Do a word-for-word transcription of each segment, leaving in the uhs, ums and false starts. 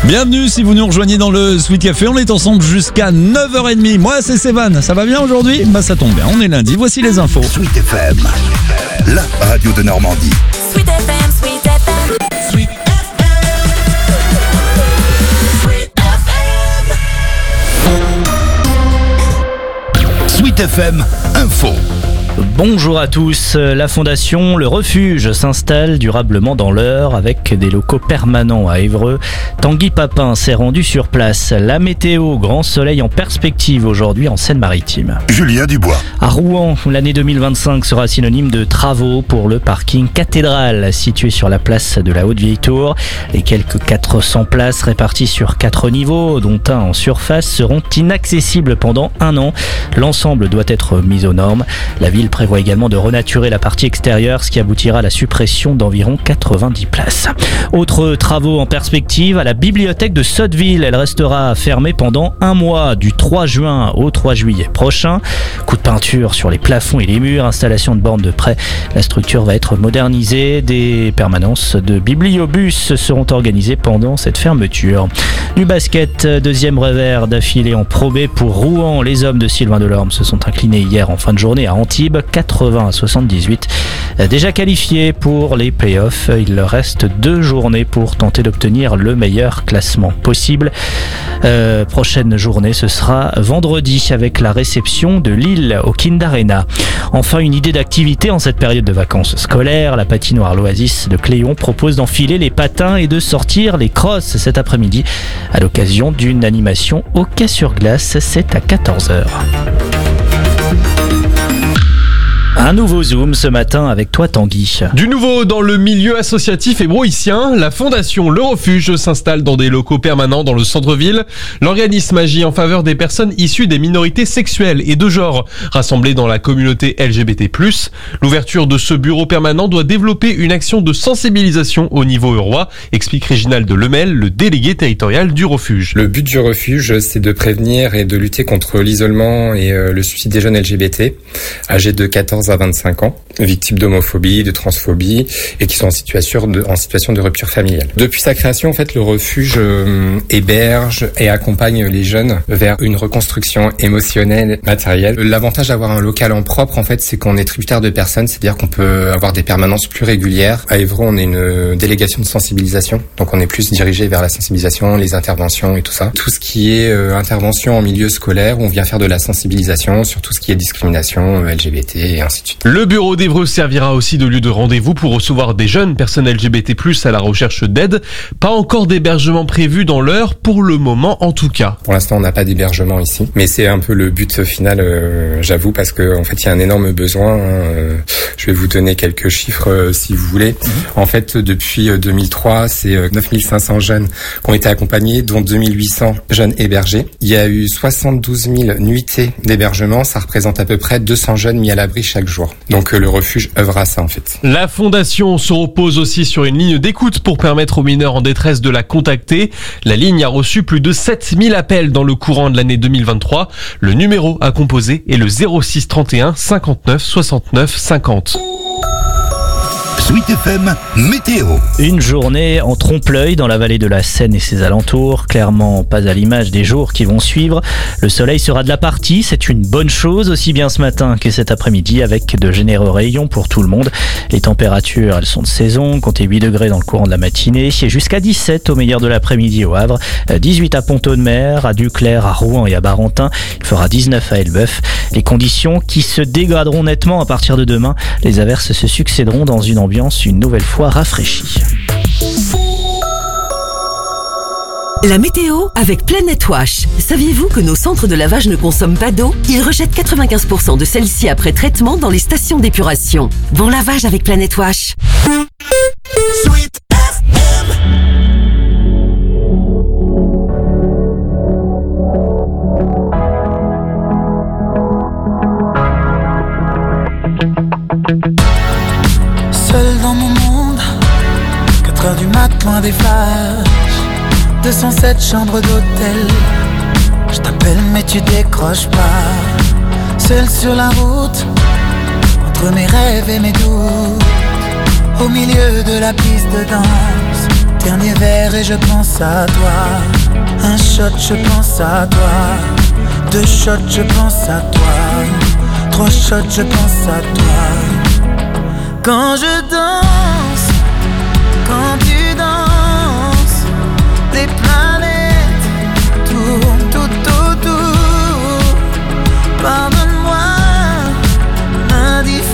Bienvenue si vous nous rejoignez dans le Sweet Café, on est ensemble jusqu'à neuf heures trente. Moi c'est Sévan, ça va bien aujourd'hui? Bah ça tombe bien, on est lundi, voici les infos. Sweet F M, la radio de Normandie. Sweet F M, Sweet F M, Sweet F M, Sweet F M. Sweet F M, info. Bonjour à tous, la fondation Le Refuge s'installe durablement dans l'Eure avec des locaux permanents à Évreux. Tanguy Papin s'est rendu sur place. La météo, grand soleil en perspective aujourd'hui en Seine-Maritime. Julien Dubois. À Rouen, l'année deux mille vingt-cinq sera synonyme de travaux pour le parking cathédrale situé sur la place de la Haute-Vieille-Tour. Les quelques quatre cents places réparties sur quatre niveaux, dont un en surface, seront inaccessibles pendant un an. L'ensemble doit être mis aux normes. La ville prévoit également de renaturer la partie extérieure, ce qui aboutira à la suppression d'environ quatre-vingt-dix places. Autres travaux en perspective à la bibliothèque de Sotteville. Elle restera fermée pendant un mois, du trois juin au trois juillet prochain. Coup de peinture sur les plafonds et les murs, installation de bornes de prêt. La structure va être modernisée. Des permanences de bibliobus seront organisées pendant cette fermeture. Du basket, deuxième revers d'affilée en Pro B pour Rouen. Les hommes de Sylvain Delorme se sont inclinés hier en fin de journée à Antibes, quatre-vingts à soixante-dix-huit. Déjà qualifiés pour les playoffs, il leur reste deux journées pour tenter d'obtenir le meilleur classement possible. Euh, prochaine journée, ce sera vendredi avec la réception de Lille au Kind Arena. Enfin, une idée d'activité en cette période de vacances scolaires. La patinoire L'Oasis de Cléon propose d'enfiler les patins et de sortir les crosses cet après-midi à l'occasion d'une animation hockey sur glace. C'est à quatorze heures. Un nouveau Zoom ce matin avec toi Tanguy. Du nouveau dans le milieu associatif hébroïcien, la fondation Le Refuge s'installe dans des locaux permanents dans le centre-ville. L'organisme agit en faveur des personnes issues des minorités sexuelles et de genre, rassemblées dans la communauté L G B T plus. L'ouverture de ce bureau permanent doit développer une action de sensibilisation au niveau eurois, explique Réginald Lemel, le délégué territorial du Refuge. Le but du Refuge, c'est de prévenir et de lutter contre l'isolement et le suicide des jeunes L G B T, âgés de quatorze à vingt-cinq ans, victimes d'homophobie, de transphobie et qui sont en situation de, en situation de rupture familiale. Depuis sa création, en fait, le refuge euh, héberge et accompagne les jeunes vers une reconstruction émotionnelle, matérielle. L'avantage d'avoir un local en propre, en fait, c'est qu'on est tributaire de personnes, c'est-à-dire qu'on peut avoir des permanences plus régulières. À Évreux, on est une délégation de sensibilisation, donc on est plus dirigé vers la sensibilisation, les interventions et tout ça. Tout ce qui est euh, intervention en milieu scolaire, on vient faire de la sensibilisation sur tout ce qui est discrimination, L G B T et ainsi de suite. Le bureau d'Évreux servira aussi de lieu de rendez-vous pour recevoir des jeunes personnes L G B T plus, à la recherche d'aide. Pas encore d'hébergement prévu dans l'heure, pour le moment en tout cas. Pour l'instant, on n'a pas d'hébergement ici, mais c'est un peu le but final, euh, j'avoue, parce que en fait, il y a un énorme besoin. Hein, euh, je vais vous donner quelques chiffres euh, si vous voulez. Mmh. En fait, depuis euh, deux mille trois, c'est euh, neuf mille cinq cents jeunes qui ont été accompagnés, dont deux mille huit cents jeunes hébergés. Il y a eu soixante-douze mille nuitées d'hébergement, ça représente à peu près deux cents jeunes mis à l'abri chaque jour. Donc le refuge œuvre à ça en fait. La fondation se repose aussi sur une ligne d'écoute pour permettre aux mineurs en détresse de la contacter. La ligne a reçu plus de sept mille appels dans le courant de l'année deux mille vingt-trois. Le numéro à composer est le zéro six trente et un cinquante-neuf soixante-neuf cinquante. Sweet F M, météo. Une journée en trompe-l'œil dans la vallée de la Seine et ses alentours, clairement pas à l'image des jours qui vont suivre. Le soleil sera de la partie, c'est une bonne chose, aussi bien ce matin que cet après-midi, avec de généreux rayons pour tout le monde. Les températures, elles sont de saison, comptez huit degrés dans le courant de la matinée, et jusqu'à dix-sept au meilleur de l'après-midi au Havre, dix-huit à Pont-Audemer, à Duclair, à Rouen et à Barentin, il fera dix-neuf à Elbeuf. Les conditions qui se dégraderont nettement à partir de demain, les averses se succéderont dans une ambiance une nouvelle fois rafraîchie. La météo avec Planet Wash. Saviez-vous que nos centres de lavage ne consomment pas d'eau? Ils rejettent quatre-vingt-quinze pour cent de celle-ci après traitement dans les stations d'épuration. Bon lavage avec Planet Wash. Sweet F M. Seul dans mon monde, quatre heures du mat, loin des flashs, deux cent sept chambres d'hôtel. Je t'appelle mais tu décroches pas. Seul sur la route, entre mes rêves et mes doutes, au milieu de la piste de danse, Dernier verre et je pense à toi. Un shot, je pense à toi. Deux shots, je pense à toi. Trois shots, je pense à toi. Quand je danse, quand tu danses, les planètes tournent tout autour. Pardonne-moi l'indifférence,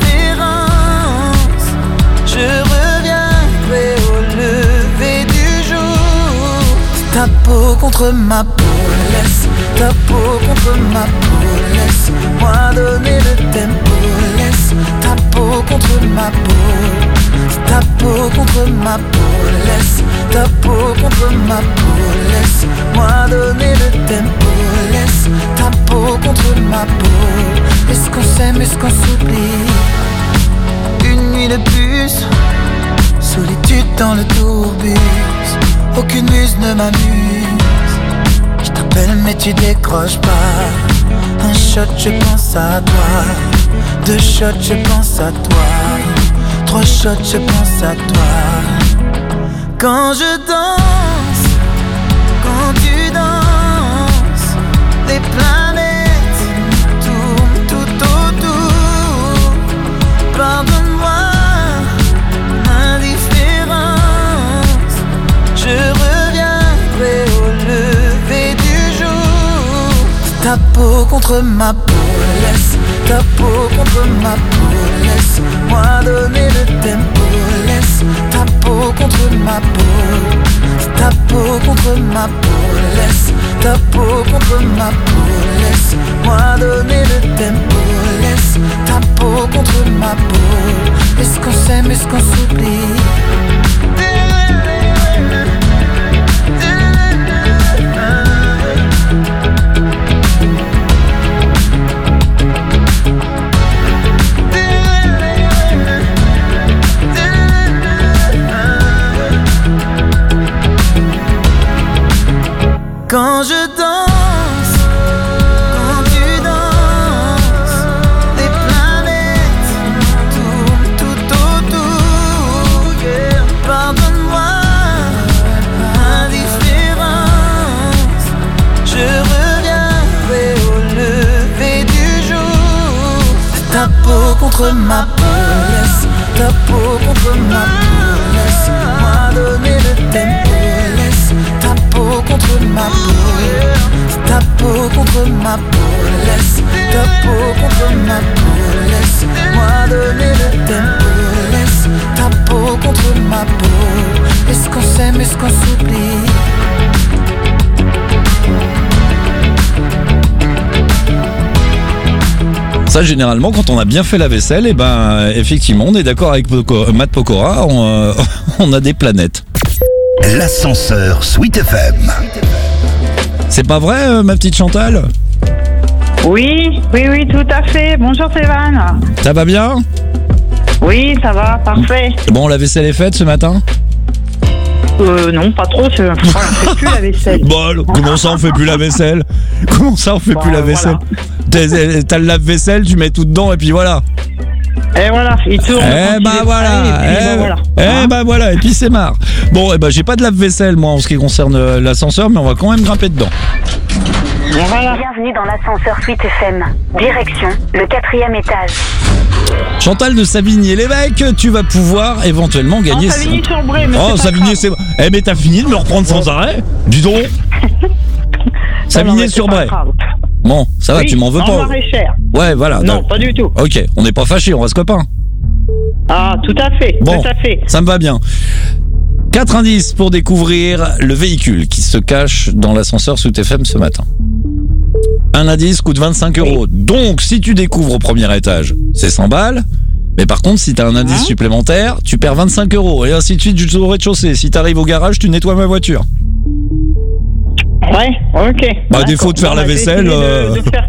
je reviendrai au lever du jour. Ta peau contre ma peau, laisse ta peau contre ma peau, laisse-moi donner le tempo, laisse ta peau contre ma peau, ta peau contre ma peau, laisse ta peau contre ma peau, laisse-moi donner le tempo, laisse ta peau contre ma peau. Est-ce qu'on s'aime, est-ce qu'on s'oublie? Une nuit de plus, solitude dans le tourbus, aucune muse ne m'amuse. Je t'appelle mais tu décroches pas. Un shot, je pense à toi. Deux shots, je pense à toi. Trois shots, je pense à toi. Quand je danse, quand tu danses, les planètes tournent tout autour. Pardonne-moi l'indifférence, je reviendrai au lever du jour. Ta peau contre ma peau, laisse ta peau contre ma peau, laisse-moi donner le tempo, laisse ta peau contre ma peau, ta peau contre ma peau, laisse ta peau contre ma peau, laisse-moi donner le tempo, laisse ta peau contre ma peau. Est-ce qu'on s'aime, est-ce qu'on s'oublie? Quand je danse, quand tu danses, les planètes tournent tout autour. Yeah. Pardonne-moi l'indifférence, je reviendrai au lever du jour. Ta peau contre ma peau, laisse ta peau contre ma peau, laisse-moi donner le tempo, laisse ta peau contre ma peau, ta peau contre ma peau, laisse ta peau contre ma peau, laisse-moi donner le tempo, laisse ta peau contre ma peau. Est-ce qu'on s'aime, est-ce qu'on s'oublie? Ça, généralement, quand on a bien fait la vaisselle, et ben, effectivement, on est d'accord avec Poco- Matt Pokora, on, euh, on a des planètes. L'ascenseur Sweet F M. C'est pas vrai, euh, ma petite Chantal? Oui, oui, oui, tout à fait. Bonjour Sévan. Ça va bien? Oui, ça va, parfait. Bon, la vaisselle est faite ce matin? Euh, non, pas trop, c'est... on fait plus la vaisselle. Bon, comment ça on fait plus la vaisselle? Comment ça on fait Bon, plus la vaisselle? T'as, t'as le lave-vaisselle, tu mets tout dedans et puis voilà. Et voilà, il tourne. Eh bah voilà, et puis, eh, bah, voilà. eh bah voilà, et puis c'est marre. Bon, eh bah j'ai pas de lave-vaisselle moi en ce qui concerne euh, l'ascenseur, mais on va quand même grimper dedans. Voilà. Bienvenue dans l'ascenseur Sweet F M. Direction le quatrième étage. Chantal de Savigny-l'Évêque, tu vas pouvoir éventuellement gagner. Non, Savigny-sur-Bray, mais Oh, c'est pas Savigny, grave. c'est. Eh, mais t'as fini de me reprendre sans arrêt? Dis donc. Savigny-sur-Bray. Bon, ça va, Oui, tu m'en veux en pas. maraîchère. Ouais, voilà. Non, donc- pas du tout. Ok, on n'est pas fâchés, on reste copains. Ah, tout à fait, Bon, tout à fait. ça me va bien. Quatre indices pour découvrir le véhicule qui se cache dans l'ascenseur Sweet F M ce matin. Un indice coûte vingt-cinq euros. Donc, si tu découvres au premier étage, c'est cent balles. Mais par contre, si t'as un indice Hein supplémentaire, tu perds vingt-cinq euros. Et ainsi de suite jusqu'au rez-de-chaussée. Si t'arrives au garage, tu nettoies ma voiture. Ouais, ok. Bah, à D'accord. défaut de faire Bon, la bah, je vais vaisselle, essayer de- euh, de faire-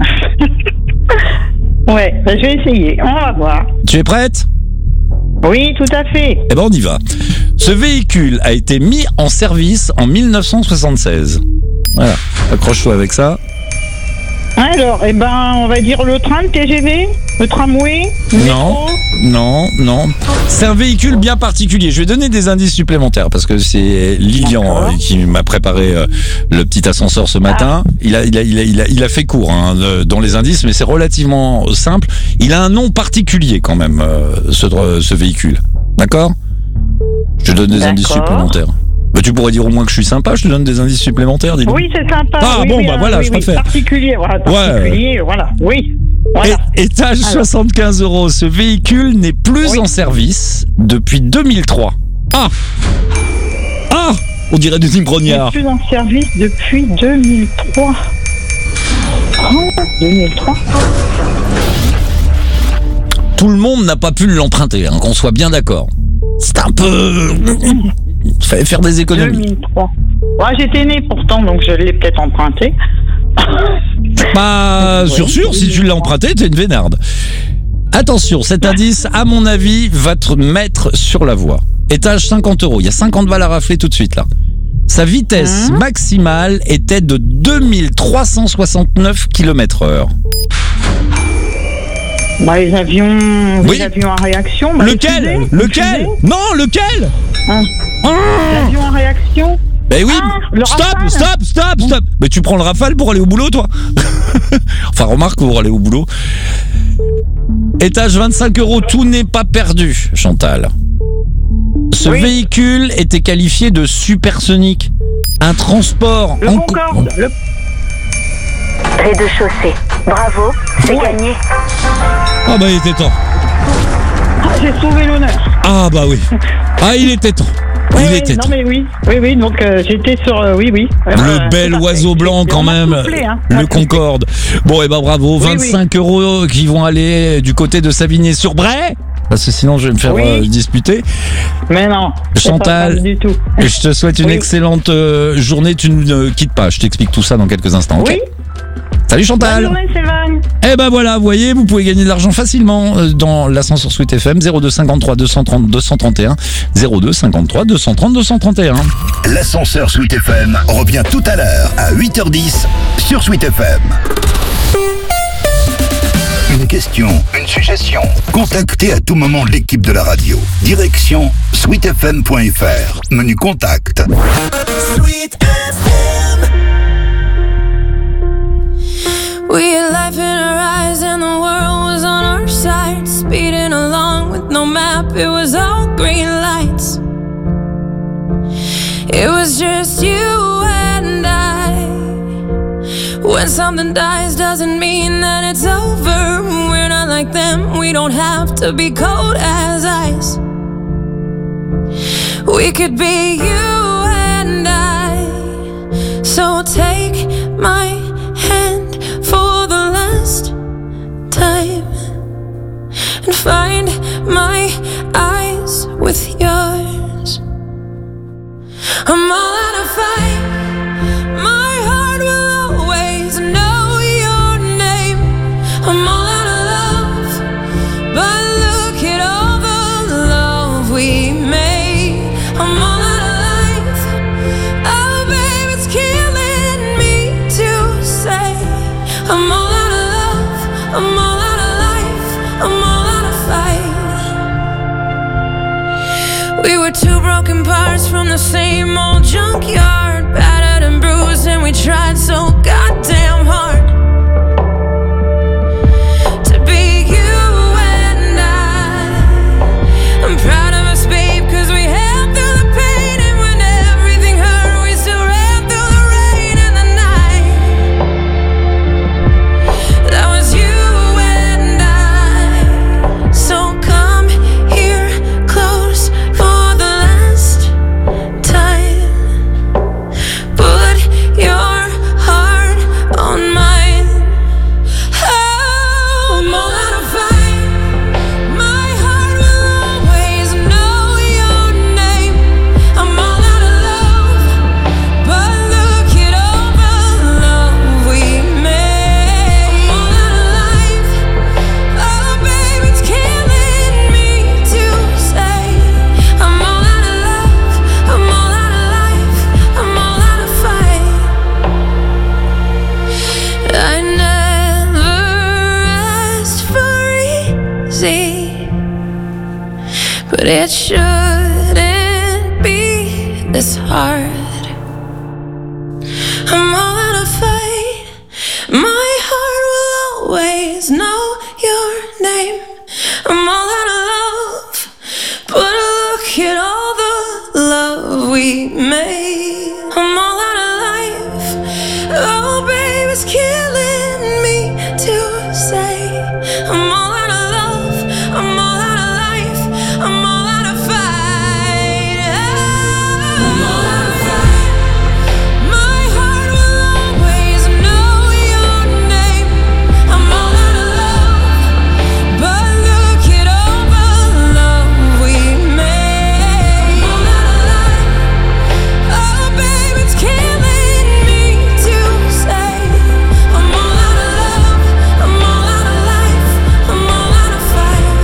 ouais, bah, je vais essayer, on va voir. Tu es prête? Oui, tout à fait. Eh ben, on y va. Ce véhicule a été mis en service en mille neuf cent soixante-seize. Voilà, accroche-toi avec ça. Alors, eh ben, on va dire le train, le T G V, le tramway, le Non. métro. non, non. C'est un véhicule bien particulier. Je vais donner des indices supplémentaires parce que c'est Lilian euh, qui m'a préparé euh, le petit ascenseur ce matin. Il a, il a, il a, il a, il a fait court hein, dans les indices, mais c'est relativement simple. Il a un nom particulier quand même, euh, ce, ce véhicule. D'accord ? Je te donne des D'accord. indices supplémentaires. Bah, tu pourrais dire au moins que je suis sympa, je te donne des indices supplémentaires, dis-le. Oui, c'est sympa. Ah oui, bon, oui, bah euh, voilà, oui, je oui, préfère. Particulier, voilà, particulier, voilà. Oui. Voilà. Et, étage Alors. soixante-quinze euros. Ce véhicule n'est plus Oui. en service depuis deux mille trois. Ah Ah On dirait du Tim Je Brognard. suis en service depuis deux mille trois. Oh, deux mille trois. Tout le monde n'a pas pu l'emprunter, hein, qu'on soit bien d'accord. C'est un peu... Il fallait faire des deux économies. mille trois. Ouais, j'étais né pourtant, donc je l'ai peut-être emprunté. Bah, sur sûr, si tu l'as emprunté, t'es une vénarde. Attention, cet indice, à mon avis, va te mettre sur la voie. Étage cinquante euros. Il y a cinquante balles à rafler tout de suite, là. Sa vitesse Mmh. maximale était de deux mille trois cent soixante-neuf kilomètres heure. Bah, les avions, Oui. les avions à réaction. Bah, Lequel les fusées, Lequel les fusées. Non, lequel Ah. Ah L'avion à réaction. Ben oui, Ah, le stop, Rafale. stop, stop, stop. Mais tu prends le Rafale pour aller au boulot, toi. Enfin, remarque pour aller au boulot. Étage vingt-cinq euros, tout n'est pas perdu, Chantal. Ce Oui. véhicule était qualifié de supersonique. Un transport Le en co- Concorde. Le... Rez-de-chaussée. Bravo, c'est Ouais. gagné. Ah bah il était temps. Ah, j'ai sauvé l'honneur. Ah bah oui. Ah il était temps. Oui, Il oui, était non temps. mais oui, oui, oui. Donc euh, j'étais sur, euh, oui, oui. Euh, Le bel tout à fait. oiseau blanc quand On m'a même, soufflé, hein. On m'a le soufflé. Concorde. Bon et ben bravo, Oui, vingt-cinq euros qui vont aller du côté de Savigny-sur-Bray. Parce que sinon je vais me faire Oui. euh, disputer. Mais non. c'est Chantal. pas ça du tout. Et je te souhaite une Oui. excellente euh, journée. Tu ne quittes pas. Je t'explique tout ça dans quelques instants. Ok. Oui. Salut Bonne Chantal. journée, Sévan. Eh ben voilà, vous voyez, vous pouvez gagner de l'argent facilement euh, dans l'ascenseur Sweet F M. zéro deux cinquante-trois deux cent trente deux cent trente et un. zéro deux cinquante-trois deux cent trente deux cent trente et un. L'ascenseur Sweet F M revient tout à l'heure à huit heures dix sur Sweet F M. Une question, une suggestion. Contactez à tout moment l'équipe de la radio. Direction sweet f m point f r. Menu contact. Sweet F M. We had life in our eyes and the world was on our side. Speeding along with no map, it was all green lights. It was just you and I. When something dies doesn't mean that it's over. We're not like them, we don't have to be cold as ice. We could be you and I. So take my hand for the last time and find my eyes with yours. I'm all out of fight. My heart will always know your name. I'm all out of love, but look at all the love we made. I'm all out of life. Oh, babe, it's killing me to say. I'm all out of love. I'm all out of life. I'm all out of fight. We were two broken parts from the same old junk but it shouldn't be this hard. I'm all out of fight. My heart will always know your name. I'm all out of love, but look at all the love we made. I'm all out of life. Oh, babe, it's killing me to say. I'm all out of love. I'm all out of life. I'm all out of fight. I'm all out of fight. My heart will always know your name. I'm all out of love, but look at all the love we made. I'm all out of life. Oh, babe, it's killing me to say. I'm all out of love. I'm all out of life. I'm all out of fight.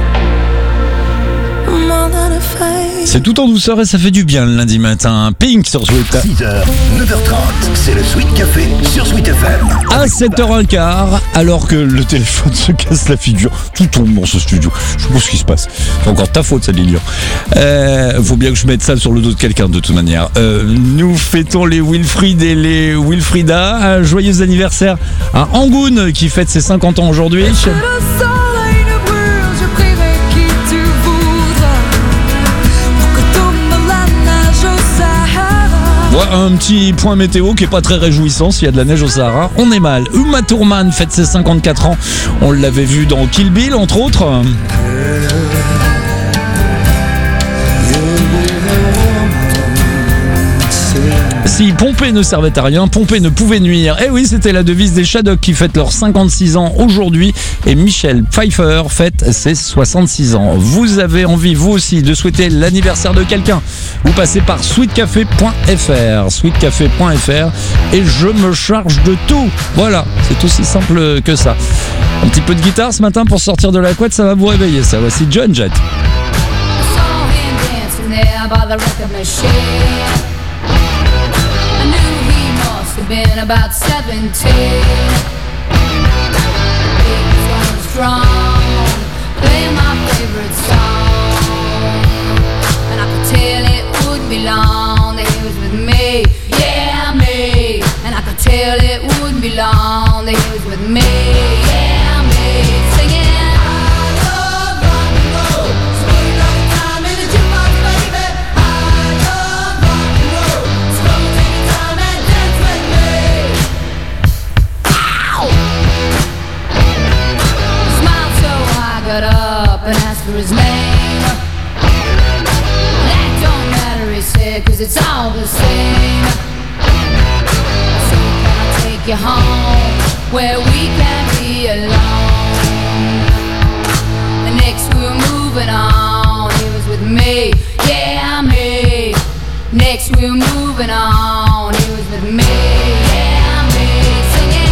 I'm all out of fight. C'est tout en douceur et ça fait du bien le lundi matin. Pink sur Sweet. six heures, neuf heures trente, c'est le Sweet Café sur Sweet F M. À sept heures quinze, alors que le téléphone se casse la figure, tout tombe dans ce studio. Je sais pas ce qui se passe. C'est encore ta faute, ça, Lilian. Euh, faut bien que je mette ça sur le dos de quelqu'un, de toute manière. Euh, nous fêtons les Wilfried et les Wilfrida. Un joyeux anniversaire à Angoun qui fête ses cinquante ans aujourd'hui. Ouais, un petit point météo qui est pas très réjouissant s'il y a de la neige au Sahara. On est mal. Uma Thurman fête ses cinquante-quatre ans. On l'avait vu dans Kill Bill, entre autres. Si Pompée ne servait à rien, Pompée ne pouvait nuire. Eh oui, c'était la devise des Shadocks qui fêtent leurs cinquante-six ans aujourd'hui. Et Michel Pfeiffer fête ses soixante-six ans. Vous avez envie, vous aussi, de souhaiter l'anniversaire de quelqu'un? Vous passez par sweetcafé point f r. sweetcafé point f r. Et je me charge de tout. Voilà, c'est aussi simple que ça. Un petit peu de guitare ce matin pour sortir de la couette, ça va vous réveiller. Ça, voici John Jett. Been about seventeen. He was going strong, playing my favorite song, and I could tell it wouldn't be long that he was with me, yeah me. And I could tell it wouldn't be long that he was with me, yeah me. Singing. Got up and asked for his name. That don't matter, he said, cause it's all the same. So can I take you home where we can be alone? The next we were moving on, he was with me, yeah me. Next we were moving on, he was with me, yeah me. Singing.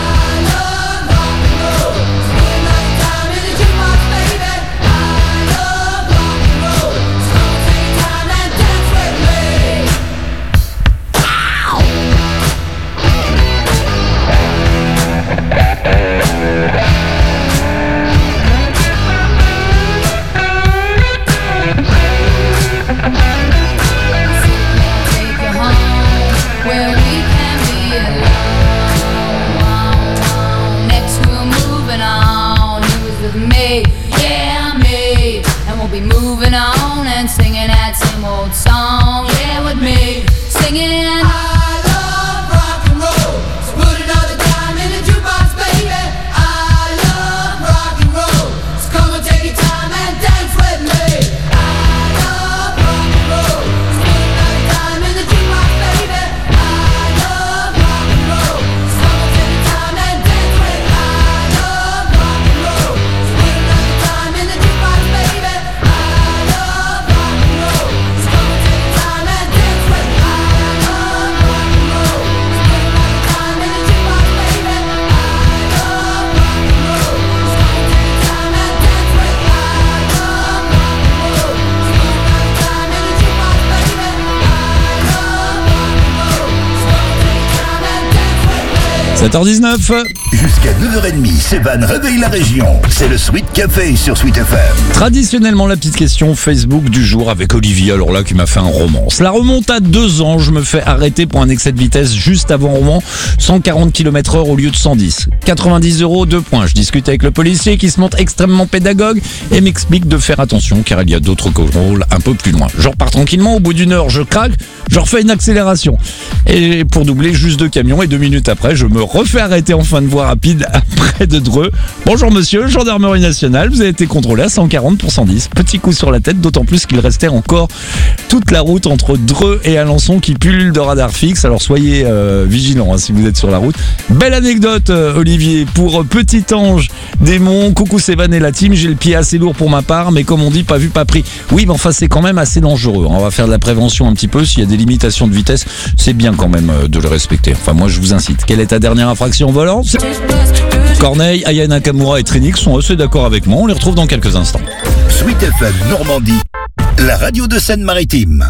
Moving on and singing that same old song, yeah, with me, singing. I love rock and roll, so put another dime in the jukebox, baby. I love rock and roll, so come and take your time and dance with me. I love rock and roll, so put another dime in the jukebox, baby. I love rock and roll, so come and take your time and dance with me. I love rock and roll, so put another dime in the jukebox, baby. sept heures dix-neuf. Jusqu'à neuf heures trente, Sévan réveille la région. C'est le Sweet Café sur Sweet F M. Traditionnellement, la petite question Facebook du jour avec Olivier, alors là, qui m'a fait un romance. La remonte à deux ans, je me fais arrêter pour un excès de vitesse juste avant Rouen, cent quarante kilomètres heure au lieu de cent dix. quatre-vingt-dix euros, deux points. Je discute avec le policier qui se montre extrêmement pédagogue et m'explique de faire attention car il y a d'autres contrôles un peu plus loin. Je repars tranquillement, au bout d'une heure, je craque, je refais une accélération. Et pour doubler juste deux camions et deux minutes après, je me refais arrêter en fin de voie rapide près de Dreux. Bonjour monsieur, gendarmerie nationale, vous avez été contrôlé à cent quarante pour cent dix. Petit coup sur la tête, d'autant plus qu'il restait encore toute la route entre Dreux et Alençon qui pullule de radar fixe. Alors soyez euh, vigilants hein, si vous êtes sur la route. Belle anecdote euh, Olivier pour euh, Petit Ange Démon. Coucou Sévan et la team, j'ai le pied assez lourd pour ma part, mais comme on dit, pas vu, pas pris. Oui, mais enfin c'est quand même assez dangereux. On va faire de la prévention un petit peu. S'il y a des limitations de vitesse, c'est bien quand même euh, de le respecter. Enfin moi je vous incite. Quelle est ta dernière infraction volante? Corneille, Aya Nakamura et Trinix sont assez d'accord avec moi. On les retrouve dans quelques instants. Sweet F M Normandie, la radio de Seine-Maritime.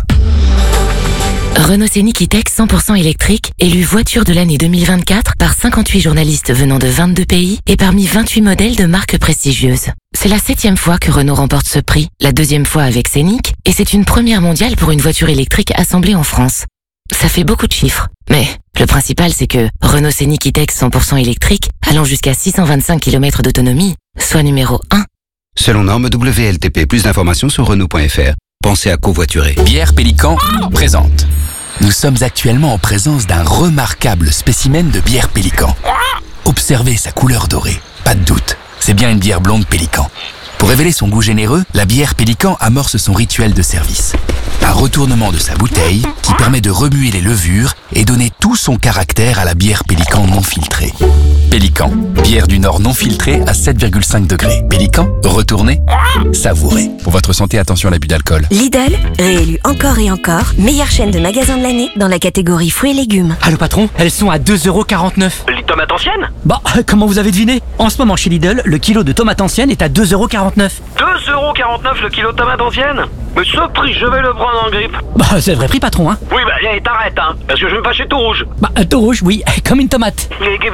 Renault Scénic E-Tech cent pour cent électrique, élu voiture de l'année deux mille vingt-quatre par cinquante-huit journalistes venant de vingt-deux pays et parmi vingt-huit modèles de marques prestigieuses. C'est la septième fois que Renault remporte ce prix, la deuxième fois avec Scénic, et c'est une première mondiale pour une voiture électrique assemblée en France. Ça fait beaucoup de chiffres, mais le principal c'est que Renault Scénic E-Tech cent pour cent électrique, allant jusqu'à six cent vingt-cinq kilomètres d'autonomie, soit numéro un. Selon norme W L T P, plus d'informations sur Renault point F R. Pensez à covoiturer. Bière Pélican présente. Nous sommes actuellement en présence d'un remarquable spécimen de bière Pélican. Observez sa couleur dorée, pas de doute, c'est bien une bière blonde Pélican. Pour révéler son goût généreux, la bière Pélican amorce son rituel de service. Un retournement de sa bouteille qui permet de remuer les levures et donner tout son caractère à la bière Pélican non filtrée. Pélican, bière du Nord non filtrée à sept virgule cinq degrés. Pélican, retournez, savourez. Pour votre santé, attention à l'abus d'alcool. Lidl, réélu encore et encore, meilleure chaîne de magasins de l'année dans la catégorie fruits et légumes. Allô patron, elles sont à deux euros quarante-neuf. Les tomates anciennes? Bah, comment vous avez deviné? En ce moment chez Lidl, le kilo de tomates anciennes est à deux euros quarante-neuf. deux euros quarante-neuf le kilo de tomates anciennes? Mais ce prix, je vais le prendre en grippe. Bah, c'est le vrai prix patron, hein. Oui, bah, allez, t'arrêtes, hein, parce que je vais me fâcher tout rouge. Bah, tout rouge, oui, comme une tomate.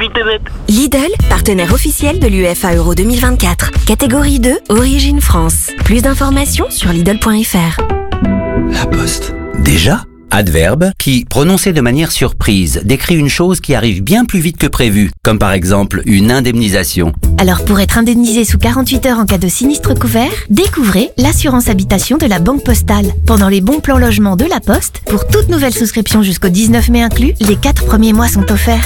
Lidl, partenaire officiel de l'U E F A Euro deux mille vingt-quatre. Catégorie deux, Origine France. Plus d'informations sur Lidl point F R. La Poste. Déjà? Adverbe qui, prononcé de manière surprise, décrit une chose qui arrive bien plus vite que prévu, comme par exemple une indemnisation. Alors pour être indemnisé sous quarante-huit heures en cas de sinistre couvert, découvrez l'assurance habitation de la Banque Postale. Pendant les bons plans logement de la Poste, pour toute nouvelle souscription jusqu'au dix-neuf mai inclus, les quatre premiers mois sont offerts.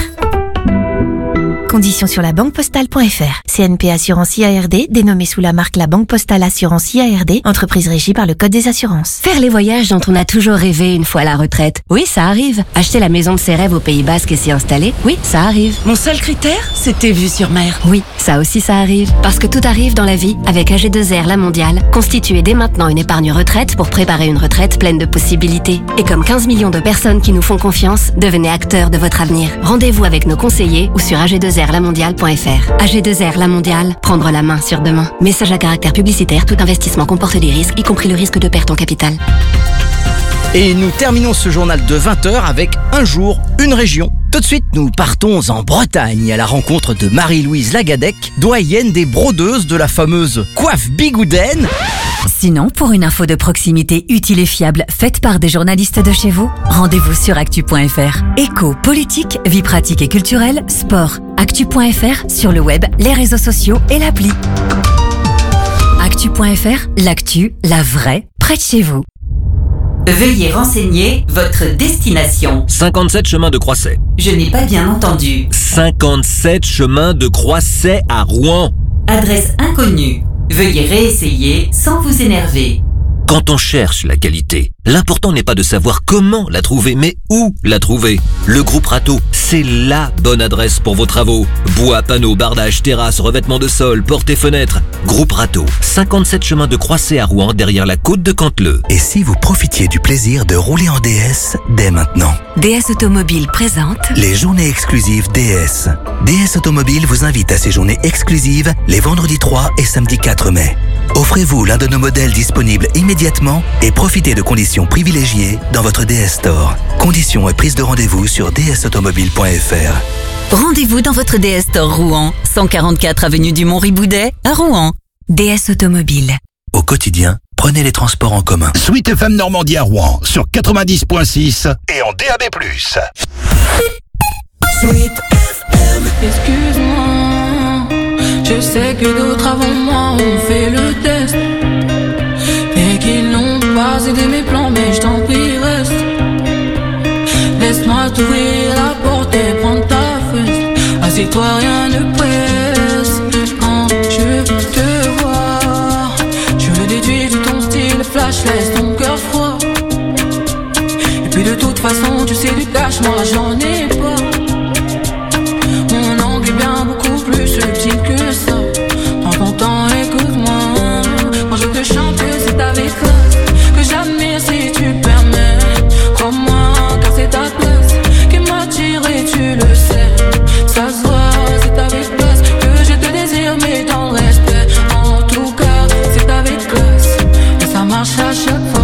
Conditions sur la banque postale point F R. C N P Assurance I A R D, dénommée sous la marque La Banque Postale Assurance I A R D, entreprise régie par le Code des assurances. Faire les voyages dont on a toujours rêvé une fois à la retraite. Oui, ça arrive. Acheter la maison de ses rêves au Pays Basque et s'y installer. Oui, ça arrive. Mon seul critère, c'était vue sur mer. Oui, ça aussi ça arrive. Parce que tout arrive dans la vie avec A G deux R La Mondiale. Constituez dès maintenant une épargne retraite pour préparer une retraite pleine de possibilités. Et comme quinze millions de personnes qui nous font confiance, devenez acteurs de votre avenir. Rendez-vous avec nos conseillers ou sur A G deux R la mondiale point F R. A G deux R La Mondiale, prendre la main sur demain. Message à caractère publicitaire, tout investissement comporte des risques, y compris le risque de perte en capital. Et nous terminons ce journal de vingt heures avec un jour, une région. Tout de suite, nous partons en Bretagne à la rencontre de Marie-Louise Lagadec, doyenne des brodeuses de la fameuse coiffe bigoudaine. Sinon, pour une info de proximité utile et fiable faite par des journalistes de chez vous, rendez-vous sur actu point F R. Éco, politique, vie pratique et culturelle, sport. actu point F R sur le web, les réseaux sociaux et l'appli. actu point F R, l'actu, la vraie, près de chez vous. Veuillez renseigner votre destination. cinquante-sept chemin de Croisset. Je n'ai pas bien entendu. cinquante-sept chemin de Croisset à Rouen. Adresse inconnue. Veuillez réessayer sans vous énerver. Quand on cherche la qualité, l'important n'est pas de savoir comment la trouver, mais où la trouver. Le groupe Rateau, c'est la bonne adresse pour vos travaux. Bois, panneaux, bardages, terrasses, revêtements de sol, portes et fenêtres. Groupe Rateau, cinquante-sept chemin de Croisset à Rouen, derrière la côte de Canteleu. Et si vous profitiez du plaisir de rouler en D S dès maintenant? D S Automobile présente les journées exclusives D S. D S Automobile vous invite à ces journées exclusives les vendredis trois et samedi quatre mai. Offrez-vous l'un de nos modèles disponibles immédiatement et profitez de conditions privilégiées dans votre D S Store. Conditions et prise de rendez-vous sur d s automobile point f r. Rendez-vous dans votre D S Store Rouen, cent quarante-quatre avenue du Mont-Riboudet à Rouen. D S Automobile. Au quotidien, prenez les transports en commun. Sweet F M Normandie à Rouen sur quatre-vingt-dix virgule six et en D A B plus. Sweet F M. Excuse-moi, je sais que d'autres avant moi ont fait le test et qu'ils n'ont pas aidé mes plans, mais je t'en prie reste. Laisse-moi t'ouvrir la porte et prendre ta fesse. Assieds-toi, rien ne presse. Quand je te vois, je le déduis de ton style flash, laisse ton cœur froid. Et puis de toute façon, tu sais du cash, moi j'en ai pas. Mon angle est bien beaucoup plus subtil que ça. Prends ton temps, écoute-moi. Quand je te chante, c'est avec classe que j'admire si tu le permets. Crois-moi, car c'est ta classe qui m'attire et tu le sais. Ça se voit, c'est avec classe que je te désire, mais dans le respect. En tout cas, c'est avec classe et ça marche à chaque fois.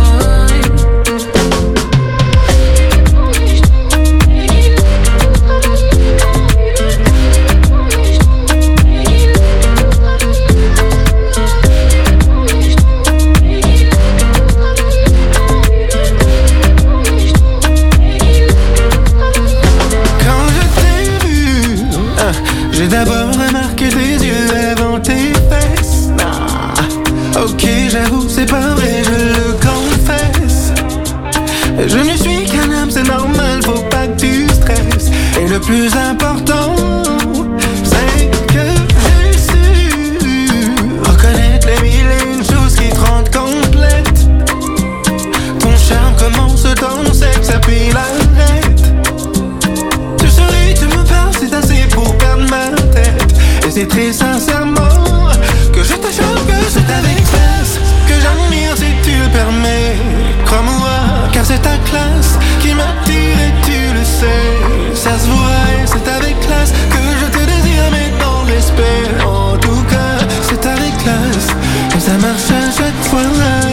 J'ai d'abord remarqué tes yeux avant tes fesses. Ah, ok, j'avoue, c'est pas vrai, je le confesse. Je ne suis qu'un homme, c'est normal, faut pas que tu stresses. Et le plus important, c'est que j'ai su reconnaître les mille et une choses qui te rendent complète. Ton charme commence dans le sexe, puis l'arrête. Tu souris, tu me parles, c'est assez pour perdre ma tête. Et c'est très sincèrement que je te choque, que c'est avec classe que j'admire si tu le permets. Crois-moi, car c'est ta classe qui m'attire et tu le sais. Ça se voit et c'est avec classe que je te désire, mais dans le respect. En tout cas, c'est avec classe et ça marche à chaque fois.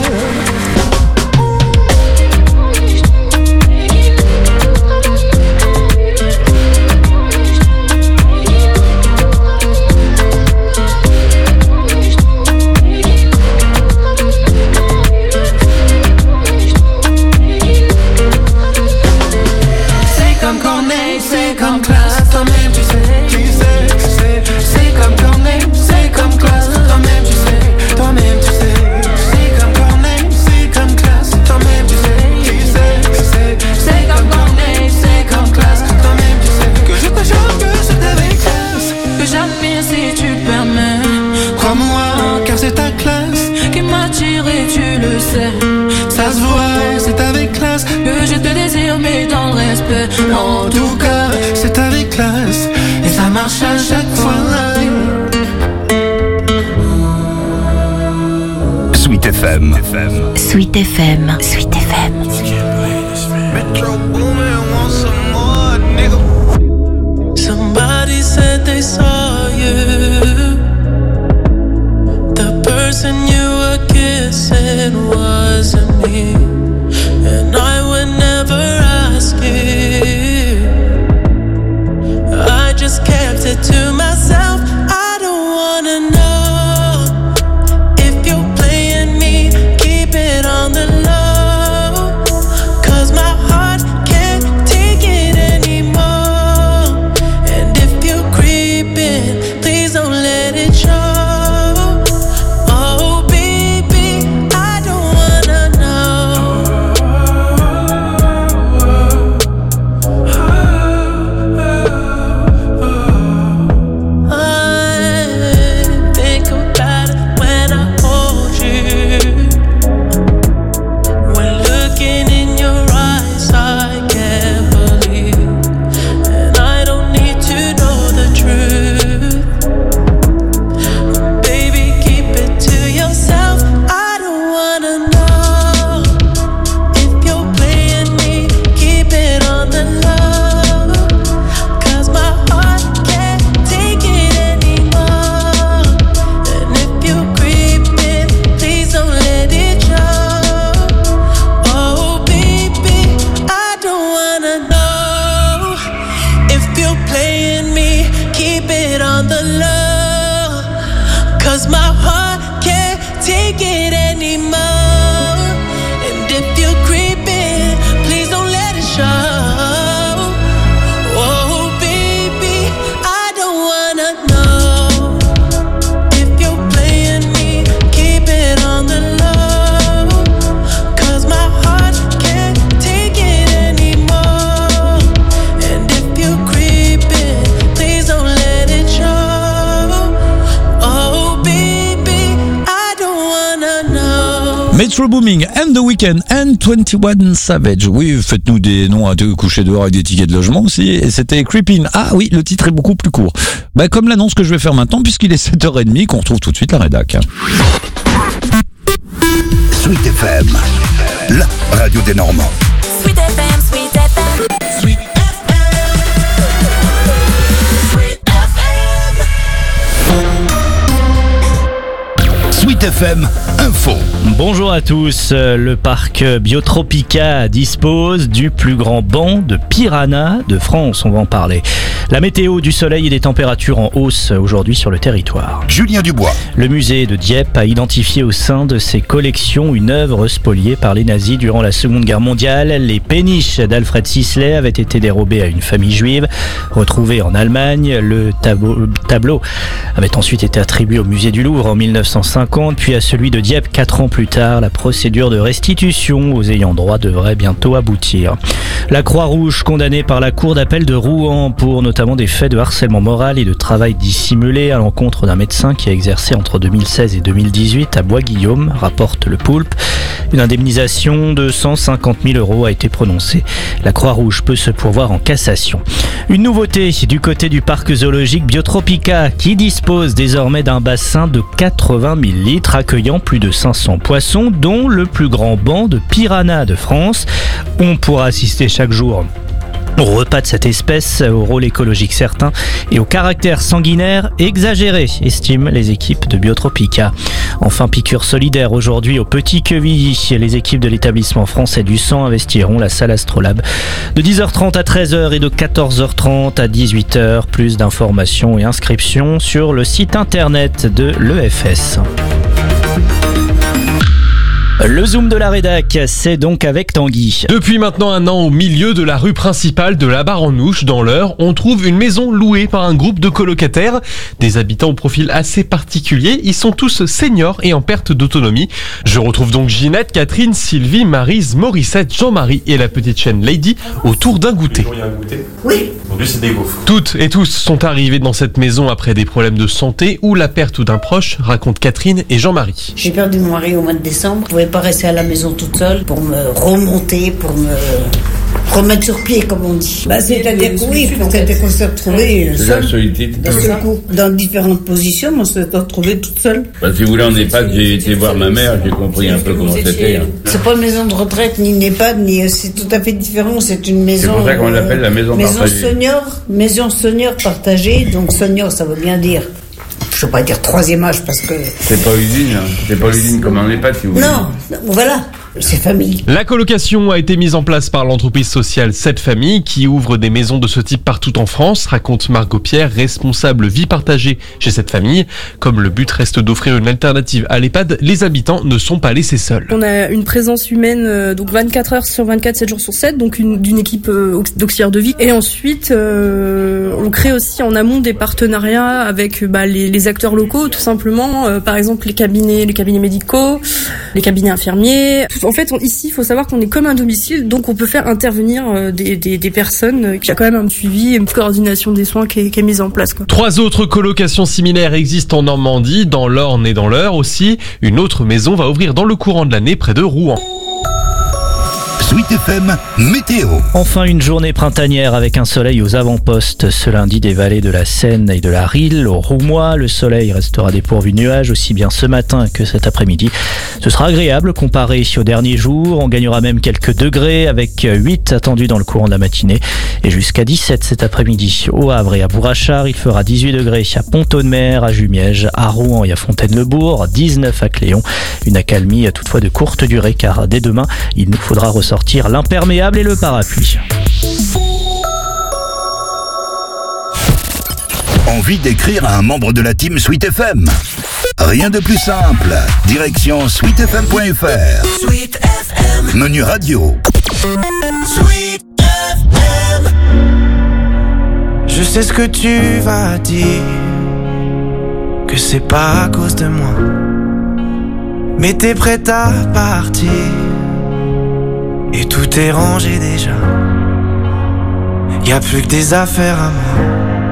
C'est comme classe, toi-même tu sais, tu sais, tu sais. C'est comme Corneille, c'est comme classe, toi-même tu sais, toi-même tu sais. C'est comme Corneille, c'est comme classe, toi-même tu sais, tu sais, tu sais. C'est comme Corneille, c'est comme classe, toi-même tu sais. Que je te jure que c'est avec classe que j'admire si tu le permets. Crois-moi, car c'est ta classe qui m'attire et tu le sais. Ça se voit, c'est avec classe que je te désire, mais dans le respect. En tout cas, c'est avec classe et ça marche à chaque fois. Sweet F M. Sweet F M. Sweet F M. Metro Boomin wants some more, nigga. Somebody said they saw you. The person you were kissing wasn't me, and I would never ask you. I just kept it to myself. I don't wanna know if you're playing me. Keep it on the low. the love, 'cause my heart can't take it anymore. And if you're creeping, please don't let it show. Oh baby, I don't wanna know if you're playing me. Keep it on the low, 'cause my heart can't take it anymore. And if you're creeping, please don't let it show. Oh baby, I don't wanna know. Metro Booming and The Weeknd and twenty-one Savage. Oui, faites-nous des noms à deux coucher dehors avec des tickets de logement aussi. Et c'était Creepin'. Ah oui, le titre est beaucoup plus court. Bah, comme l'annonce que je vais faire maintenant, puisqu'il est sept heures trente, qu'on retrouve tout de suite la rédac. Sweet F M, la radio des Normands. Sweet F M, Sweet F M. Sweet Sweet F M Info. Bonjour à tous, le parc Biotropica dispose du plus grand banc de piranhas de France, on va en parler. La météo, du soleil et des températures en hausse aujourd'hui sur le territoire. Julien Dubois. Le musée de Dieppe a identifié au sein de ses collections une œuvre spoliée par les nazis durant la Seconde Guerre mondiale. Les péniches d'Alfred Sisley avaient été dérobées à une famille juive retrouvée en Allemagne. Le tableau, tableau avait ensuite été attribué au musée du Louvre en mille neuf cent cinquante, puis à celui de Dieppe quatre ans plus tard. La procédure de restitution aux ayants droit devrait bientôt aboutir. La Croix-Rouge, condamnée par la cour d'appel de Rouen pour notamment des faits de harcèlement moral et de travail dissimulé à l'encontre d'un médecin qui a exercé entre deux mille seize et deux mille dix-huit à Bois-Guillaume, rapporte Le Poulpe. Une indemnisation de cent cinquante mille euros a été prononcée. La Croix-Rouge peut se pourvoir en cassation. Une nouveauté du côté du parc zoologique Biotropica qui dispose désormais d'un bassin de quatre-vingt mille litres accueillant plus de cinq cents poissons, dont le plus grand banc de piranhas de France. On pourra assister chaque jour au repas de cette espèce, au rôle écologique certain et au caractère sanguinaire exagéré, estiment les équipes de Biotropica. Enfin, piqûre solidaire aujourd'hui au Petit Quevilly. Les équipes de l'établissement français du sang investiront la salle Astrolabe de dix heures trente à treize heures et de quatorze heures trente à dix-huit heures. Plus d'informations et inscriptions sur le site internet de l'E F S. Le zoom de la rédac, c'est donc avec Tanguy. Depuis maintenant un an, au milieu de la rue principale de la Barre-en-Ouche, dans l'Eure, on trouve une maison louée par un groupe de colocataires. Des habitants au profil assez particulier. Ils sont tous seniors et en perte d'autonomie. Je retrouve donc Ginette, Catherine, Sylvie, Maryse, Morissette, Jean-Marie et la petite chienne Lady autour d'un goûter. Il y a un goûter. Oui. Aujourd'hui, c'est des gaufres. Toutes et tous sont arrivés dans cette maison après des problèmes de santé ou la perte d'un proche, racontent Catherine et Jean-Marie. J'ai perdu mon mari au mois de décembre. Je pouvais pas rester à la maison toute seule pour me remonter, pour me remettre sur pied, comme on dit. Bah, c'est-à-dire que oui, peut-être qu'on s'est retrouvés seul, d'un seul coup, dans différentes positions, mais on s'est retrouvés toute seule. Bah, si vous voulez, en EHPAD, j'ai été voir ma mère, j'ai compris un peu comment c'était. Hein. C'est pas une maison de retraite, ni une EHPAD, ni c'est tout à fait différent. C'est une maison. C'est pour ça qu'on euh, l'appelle la maison, maison partagée. Senior, maison senior partagée. Donc senior, ça veut bien dire. Je ne veux pas dire troisième âge parce que. C'est pas usine, hein. C'est pas l'usine comme en EHPAD, si vous voulez. Non, voilà. C'est famille. La colocation a été mise en place par l'entreprise sociale Cette Famille qui ouvre des maisons de ce type partout en France, raconte Margot Pierre, responsable vie partagée chez Cette Famille. Comme le but reste d'offrir une alternative à l'EHPAD, les habitants ne sont pas laissés seuls. On a une présence humaine euh, donc vingt-quatre heures sur vingt-quatre, sept jours sur sept, donc une, d'une équipe euh, d'auxiliaires de vie. Et ensuite, euh, on crée aussi en amont des partenariats avec bah, les, les acteurs locaux, tout simplement. Euh, par exemple, les cabinets, les cabinets médicaux, les cabinets infirmiers. En fait, on, ici, il faut savoir qu'on est comme un domicile, donc on peut faire intervenir euh, des, des, des personnes, euh, qui a quand même un suivi et une coordination des soins qui est, qui est mise en place, quoi. Trois autres colocations similaires existent en Normandie, dans l'Orne et dans l'Eure aussi. Une autre maison va ouvrir dans le courant de l'année près de Rouen. Sweet F M Météo. Enfin une journée printanière avec un soleil aux avant-postes ce lundi des vallées de la Seine et de la Rille. Au Roumois, le soleil restera dépourvu de nuages aussi bien ce matin que cet après-midi. Ce sera agréable comparé aux derniers jours. On gagnera même quelques degrés avec huit attendus dans le courant de la matinée et jusqu'à dix-sept cet après-midi. Au Havre et à Bourrachard, il fera dix-huit degrés à Pont-Audemer, à Jumièges, à Rouen et à Fontaine-le-Bourg, dix-neuf à Cléon. Une accalmie toutefois de courte durée car dès demain, il nous faudra ressortir l'imperméable et le parapluie. Envie d'écrire à un membre de la team Sweet F M? Rien de plus simple. Direction sweet f m point f r. Sweet F M. Menu radio. Sweet F M. Je sais ce que tu vas dire, que c'est pas à cause de moi, mais t'es prête à partir et tout est rangé déjà. Y'a plus que des affaires à moi.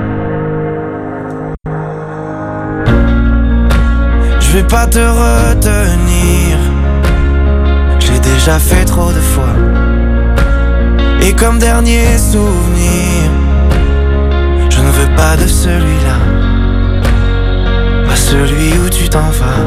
Je vais pas te retenir, j'ai déjà fait trop de fois. Et comme dernier souvenir, je ne veux pas de celui-là, pas celui où tu t'en vas.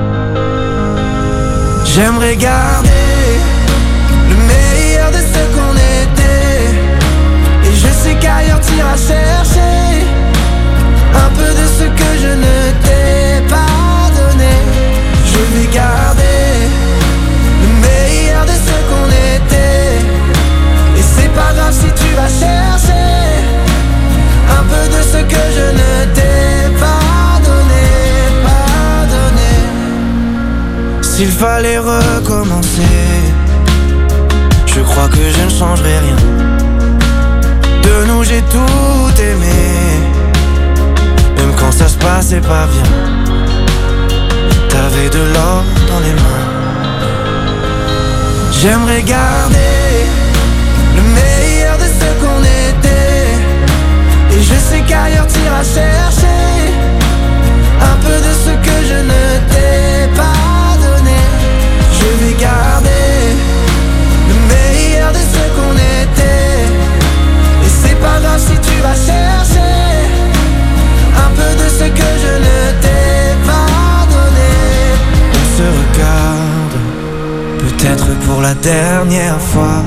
J'aimerais garder le meilleur de ce qu'on était, et je sais qu'ailleurs t'iras chercher un peu de ce que je ne t'ai pas donné. Je vais garder le meilleur de ce qu'on était, et c'est pas grave si tu vas chercher un peu de ce que je ne t'ai pas donné, pas donné. S'il fallait recommencer, je crois que je ne changerai rien. De nous j'ai tout aimé, même quand ça se passait pas bien. T'avais de l'or dans les mains. J'aimerais garder le meilleur de ce qu'on était, et je sais qu'ailleurs t'iras chercher un peu de ce que je ne t'ai pas donné. Je vais garder le meilleur de ce qu'on était, et c'est pas grave si tu vas chercher un peu de ce que je ne t'ai pas donné. On se regarde, peut-être pour la dernière fois,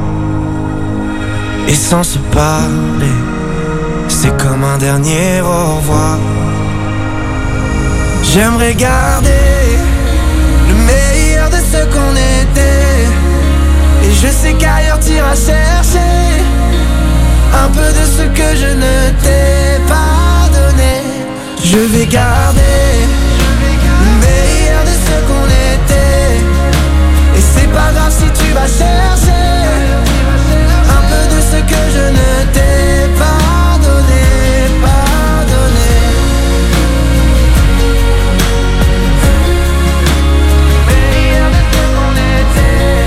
et sans se parler, c'est comme un dernier au revoir. J'aimerais garder le meilleur de ce qu'on était, et je sais qu'ailleurs t'iras chercher un peu de ce que je ne t'ai pas donné. Je vais garder le meilleur de ce qu'on était, et c'est pas grave si tu vas chercher un peu de ce que je ne t'ai pas donné, pas donné. Meilleur de ce qu'on était,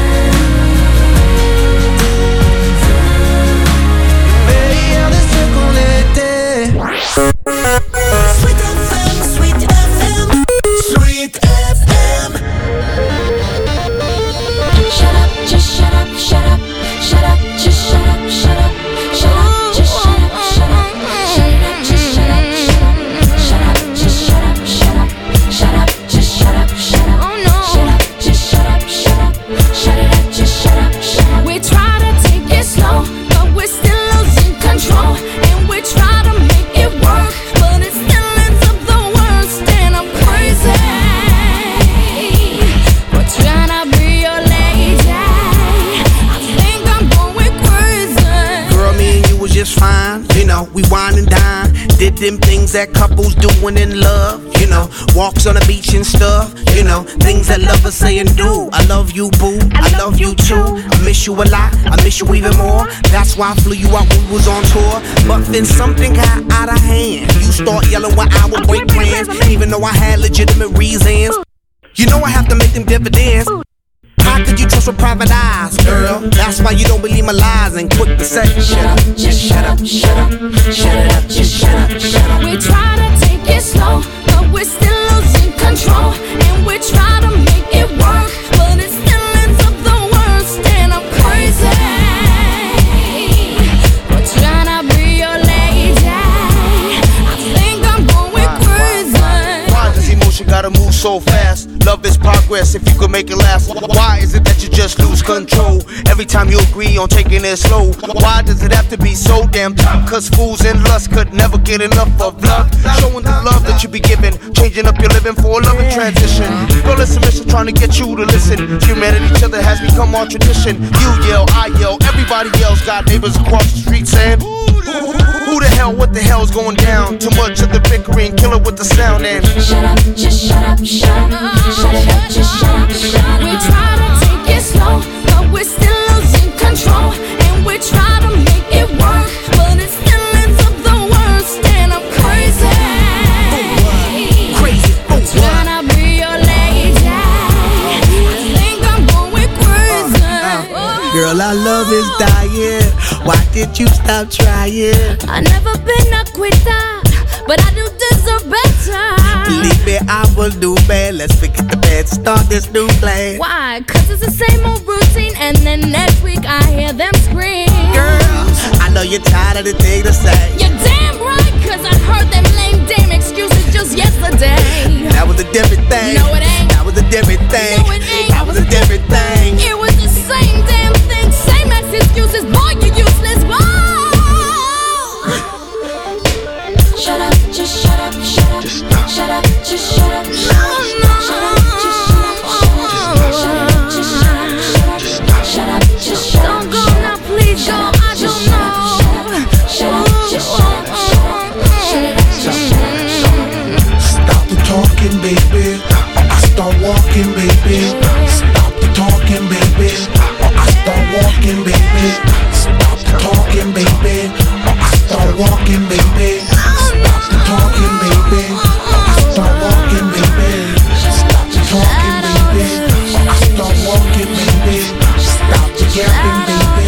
meilleur de ce qu'on était. Sweet F M, Sweet F M, Sweet F M. Shut up, just shut up, shut up, shut up, just shut up, shut up, shut up, just shut up, shut up, shut up, just shut up, shut up, shut up, just shut up, shut up, shut up, just shut up, shut up, oh no, shut up, just shut up, shut up, shut it up, just shut up, shut up. We try to take it slow, but we're still losing control, and we try to make it work, but it still ends up the worst, and I'm crazy. We're trying to be your lady. I think I'm going crazy. Girl, me and you was just fine, you know, we wine and dine. Did them things that couples do when in love, you know, walks on the beach and stuff, you know, things that lovers say and do. I love you, boo, I love you too. I miss you a lot, I miss you even more. That's why I flew you out when we was on tour. But then something got out of hand. You start yelling when I would break plans, even though I had legitimate reasons. You know I have to make them dividends. How could you trust with private eyes, girl? That's why you don't believe my lies and quick to say, shut up, just shut up, shut up, shut it up, just shut up, shut up. We try to take it slow, but we're still losing control, and we try to make it work, but it still ends up the worst, and I'm crazy. We're trying to be your lady. I think I'm going crazy. Why does emotion gotta move so fast? Love love is progress if you could make it last. Why is it that you just lose control every time you agree on taking it slow? Why does it have to be so damn tough? Cause fools and lust could never get enough of love. Showing the love that you be giving, changing up your living for a loving transition. Girl, it's a mission trying to get you to listen. Humanity, each other has become our tradition. You yell, I yell, everybody yells. Got neighbors across the street saying, who the hell, what the hell's going down? Too much of the bickering, kill it with the sound and shut up, just shut up, shut up, shut it up, just shut up, shut up. We try to take it slow, but we're still losing control. And we try to make it work, but it still ends up the worst. And I'm crazy, crazy, trying to be your lady. I think I'm going crazy. girl, our love is dying. Why did you stop trying? I never been a quitter, but I do deserve better. Believe me, I will do bad. Let's forget the bad, start this new plan. Why? Cause it's the same old routine, and then next week I hear them scream. Girl, I know you're tired of the thing to say. You're damn right, cause I heard them lame damn excuses just yesterday. That was a different thing. No, it ain't. That was a different thing. No, it ain't. That was a different thing. It was the same damn thing, same ass excuses. Boy, you useless. Whoa. Shut up, just shut up, shut up, just stop. Shut up, just shut up, shut up, shut up, just shut up, shut up, just shut up, shut up, shut up, just shut up. Don't go now, please go. I don't know. Shut up, just shut up, shut up, shut up. Stop the talking, baby. Or I start walking, baby. Stop the talking, baby. Or I start walking, baby. Stop the talking, baby. Or I start walking, baby. Stop the talking, baby. Or I start walking, baby. Stop the talking, baby. Or I start walking, baby. Stop the yapping, baby.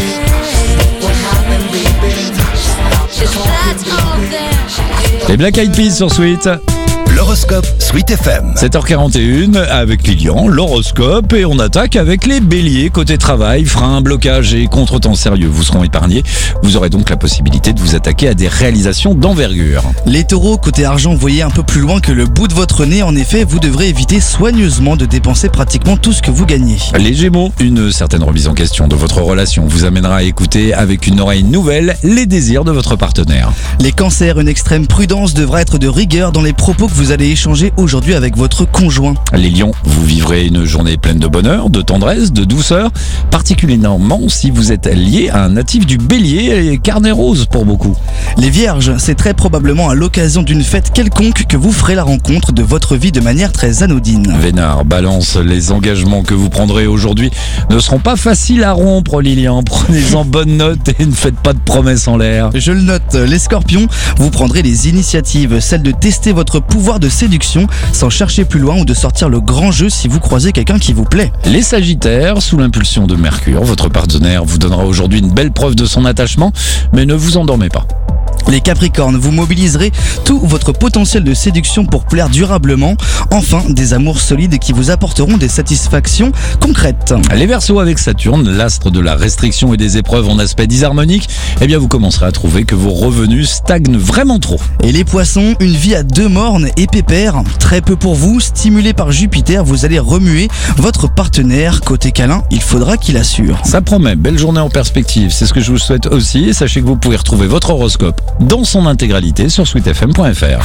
What happened, baby? Stop the talking, baby. Les Black Eyed Peas sur Sweet. L'horoscope Sweet F M. sept heures quarante et un avec Lilian, l'horoscope, et on attaque avec les béliers. Côté travail, frein, blocage et contretemps sérieux vous seront épargnés. Vous aurez donc la possibilité de vous attaquer à des réalisations d'envergure. Les taureaux, côté argent, voyez un peu plus loin que le bout de votre nez. En effet, vous devrez éviter soigneusement de dépenser pratiquement tout ce que vous gagnez. Les gémeaux, une certaine remise en question de votre relation vous amènera à écouter avec une oreille nouvelle les désirs de votre partenaire. Les cancers, une extrême prudence devra être de rigueur dans les propos que vous allez échanger aujourd'hui avec votre conjoint. Les lions, vous vivrez une journée pleine de bonheur, de tendresse, de douceur, particulièrement si vous êtes lié à un natif du bélier et carnet rose pour beaucoup. Les vierges, c'est très probablement à l'occasion d'une fête quelconque que vous ferez la rencontre de votre vie de manière très anodine. Vénard, balance, les engagements que vous prendrez aujourd'hui ne seront pas faciles à rompre, Lilian. Prenez-en bonne note et ne faites pas de promesses en l'air. Je le note. Les scorpions, vous prendrez les initiatives, celle de tester votre pouvoir de séduction sans chercher plus loin ou de sortir le grand jeu si vous croisez quelqu'un qui vous plaît. Les sagittaires, sous l'impulsion de Mercure, votre partenaire vous donnera aujourd'hui une belle preuve de son attachement, mais ne vous endormez pas. Les capricornes, vous mobiliserez tout votre potentiel de séduction pour plaire durablement. Enfin, des amours solides qui vous apporteront des satisfactions concrètes. Les Verseaux, avec Saturne, l'astre de la restriction et des épreuves en aspect disharmonique, eh bien vous commencerez à trouver que vos revenus stagnent vraiment trop. Et les poissons, une vie à deux mornes et pépère. Très peu pour vous, stimulé par Jupiter, vous allez remuer votre partenaire. Côté câlin, il faudra qu'il assure. Ça promet, belle journée en perspective, c'est ce que je vous souhaite aussi. Et sachez que vous pouvez retrouver votre horoscope dans son intégralité sur sweet f m point f r.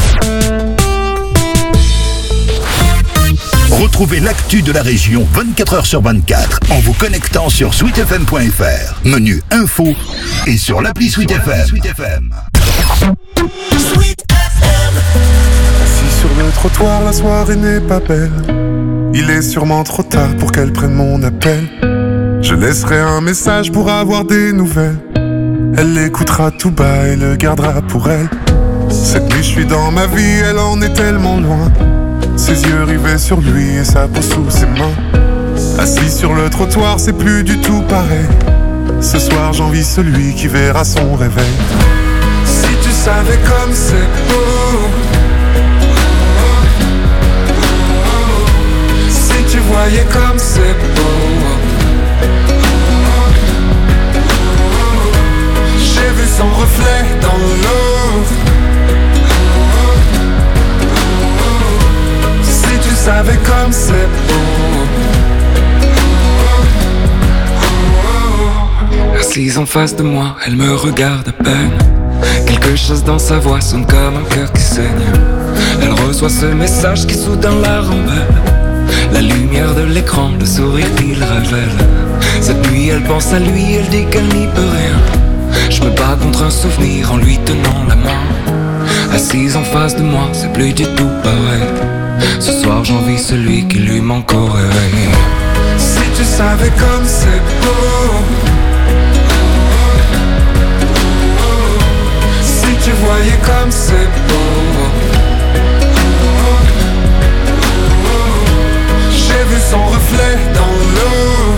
Retrouvez l'actu de la région vingt-quatre heures sur vingt-quatre en vous connectant sur sweet f m point f r. Menu info et sur l'appli Sweet F M. Sweet F M. Assis sur le trottoir, la soirée n'est pas belle. Il est sûrement trop tard pour qu'elle prenne mon appel. Je laisserai un message pour avoir des nouvelles. Elle l'écoutera tout bas et le gardera pour elle. Cette nuit je suis dans ma vie, elle en est tellement loin. Ses yeux rivés sur lui et sa peau sous ses mains. Assis sur le trottoir, c'est plus du tout pareil. Ce soir j'envie celui qui verra son réveil. Si tu savais comme c'est beau, si tu voyais comme c'est beau. J'ai vu son reflet dans l'eau. Si tu savais comme c'est beau. en face de moi, elle me regarde à peine. Quelque chose dans sa voix sonne comme un cœur qui saigne. Elle reçoit ce message qui soudain la rend belle. La lumière de l'écran, le sourire qu'il révèle. Cette nuit elle pense à lui, elle dit qu'elle n'y peut rien. Je me bats contre un souvenir en lui tenant la main. Assise en face de moi, c'est plus du tout pareil. Ce soir j'envie celui qui lui manque au réveil. Si tu savais comme c'est beau, si tu voyais comme c'est beau, j'ai vu son reflet dans l'eau.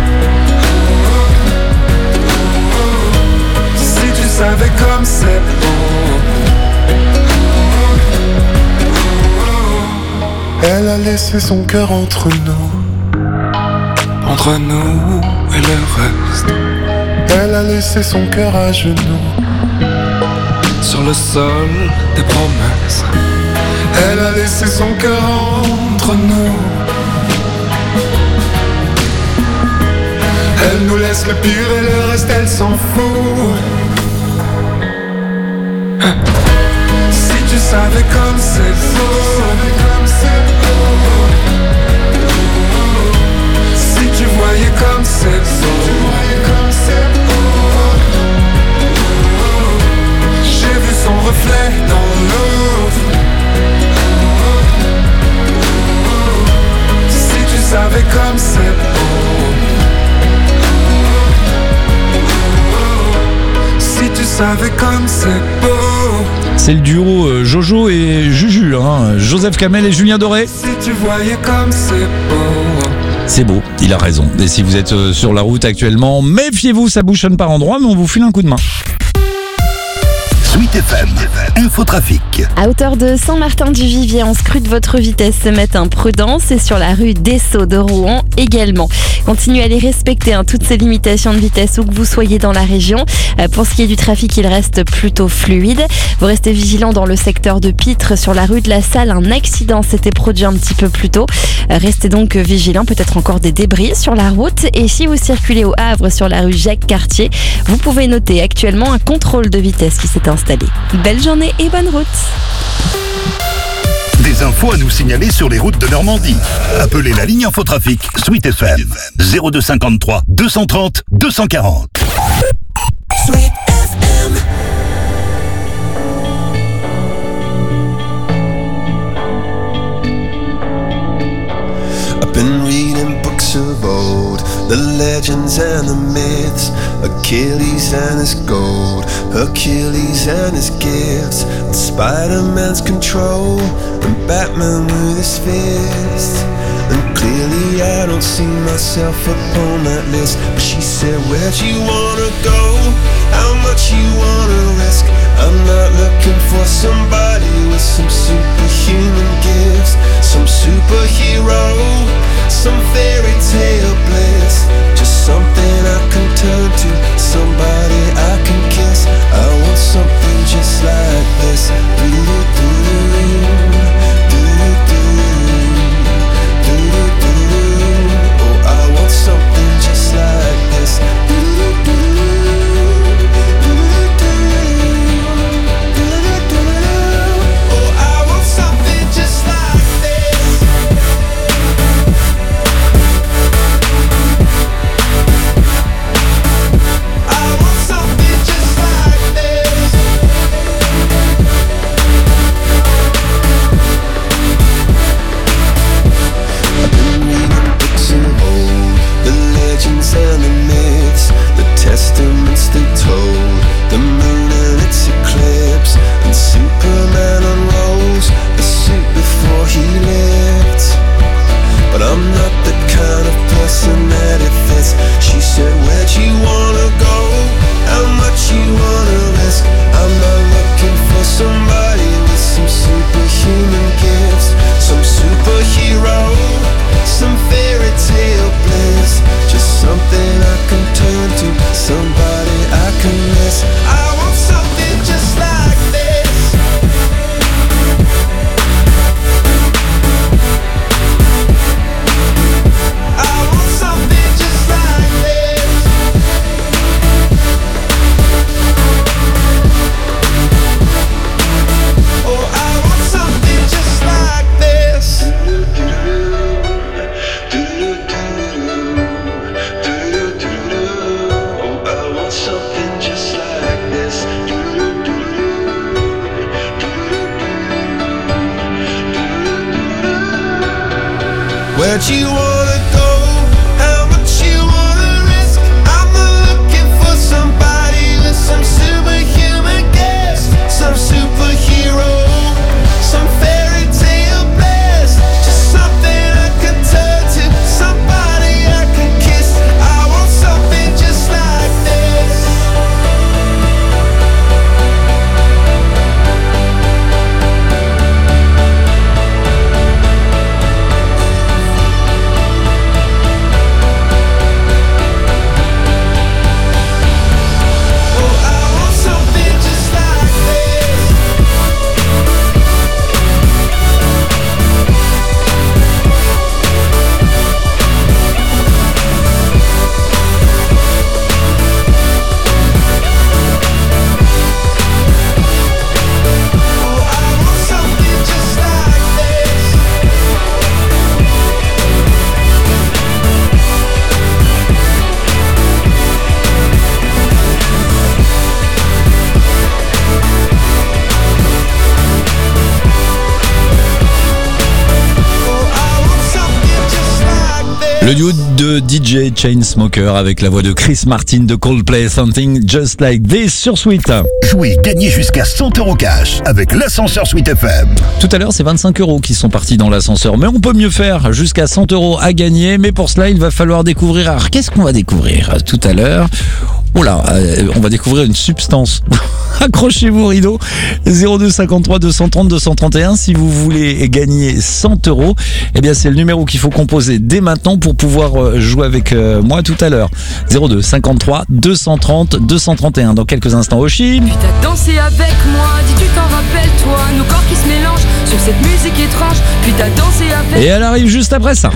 Si tu savais comme c'est beau. Elle a laissé son cœur entre nous, entre nous et le reste. Elle a laissé son cœur à genoux, sur le sol des promesses. Elle a laissé son cœur entre nous. Elle nous laisse le pire et le reste elle s'en fout. Si tu savais comme c'est beau, si tu voyais comme c'est beau, j'ai vu son reflet dans l'eau. Si tu savais comme c'est beau, si tu savais comme c'est beau. C'est le duo euh, Jojo et Juju, hein. Joseph Kamel et Julien Doré. Si tu voyais comme c'est beau. C'est beau, il a raison. Et si vous êtes euh, sur la route actuellement, méfiez-vous, ça bouchonne par endroits, mais on vous file un coup de main. Sweet F M, Infotrafic. À hauteur de Saint-Martin-du-Vivier, on scrute votre vitesse ce matin, prudence, et sur la rue Dessau de Rouen également. Continuez à les respecter, hein, toutes ces limitations de vitesse où que vous soyez dans la région. Euh, pour ce qui est du trafic, il reste plutôt fluide. Vous restez vigilant dans le secteur de Pitre, sur la rue de la Salle. Un accident s'était produit un petit peu plus tôt. Euh, restez donc vigilant, peut-être encore des débris sur la route. Et si vous circulez au Havre sur la rue Jacques-Cartier, vous pouvez noter actuellement un contrôle de vitesse qui s'est installé. Belle journée et bonne route. Des infos à nous signaler sur les routes de Normandie. Appelez la ligne Infotrafic Sweet F M zéro deux cinquante-trois deux cent trente deux cent quarante. Sweet F M. I've been reading books of old, the legends and the myths, Achilles and his gold, Hercules and his gifts, and Spider-Man's control, and Batman with his fist. And clearly I don't see myself upon that list. But she said, where'd you wanna go? How much you wanna risk? I'm not looking for somebody with some superhuman gifts, some superhero, some fairy tale bliss. Just something I can turn to, somebody I can kiss. I want something just like this. Do-do-do-do, do-do-do, do-do-do. Oh, I want something just like this. Do-do-do. Where'd you wanna go? How much you wanna risk? I'm not looking for somebody with some superhuman gifts, some superhero, some fairy tale bliss, just something I can turn to, somebody I can kiss. I want something just like this. Le duo de D J Chainsmoker avec la voix de Chris Martin de Coldplay, Something Just Like This sur Sweet. Jouez, gagnez jusqu'à cent euros cash avec l'ascenseur Sweet F M. Tout à l'heure, c'est vingt-cinq euros qui sont partis dans l'ascenseur. Mais on peut mieux faire, jusqu'à cent euros à gagner. Mais pour cela, il va falloir découvrir. Alors, qu'est-ce qu'on va découvrir tout à l'heure? Oh là, euh, on va découvrir une substance. Accrochez-vous, rideau. zéro deux cinquante-trois deux cent trente deux cent trente et un. Si vous voulez gagner cent euros, eh bien, c'est le numéro qu'il faut composer dès maintenant pour pouvoir jouer avec euh, moi tout à l'heure. zéro deux cinquante-trois deux cent trente deux cent trente et un. Dans quelques instants, Oshi. Puis t'as dansé avec moi, dis tu t'en rappelles toi, nos corps qui se mélangent sur cette musique étrange. Puis t'as dansé avec. Et elle arrive juste après ça.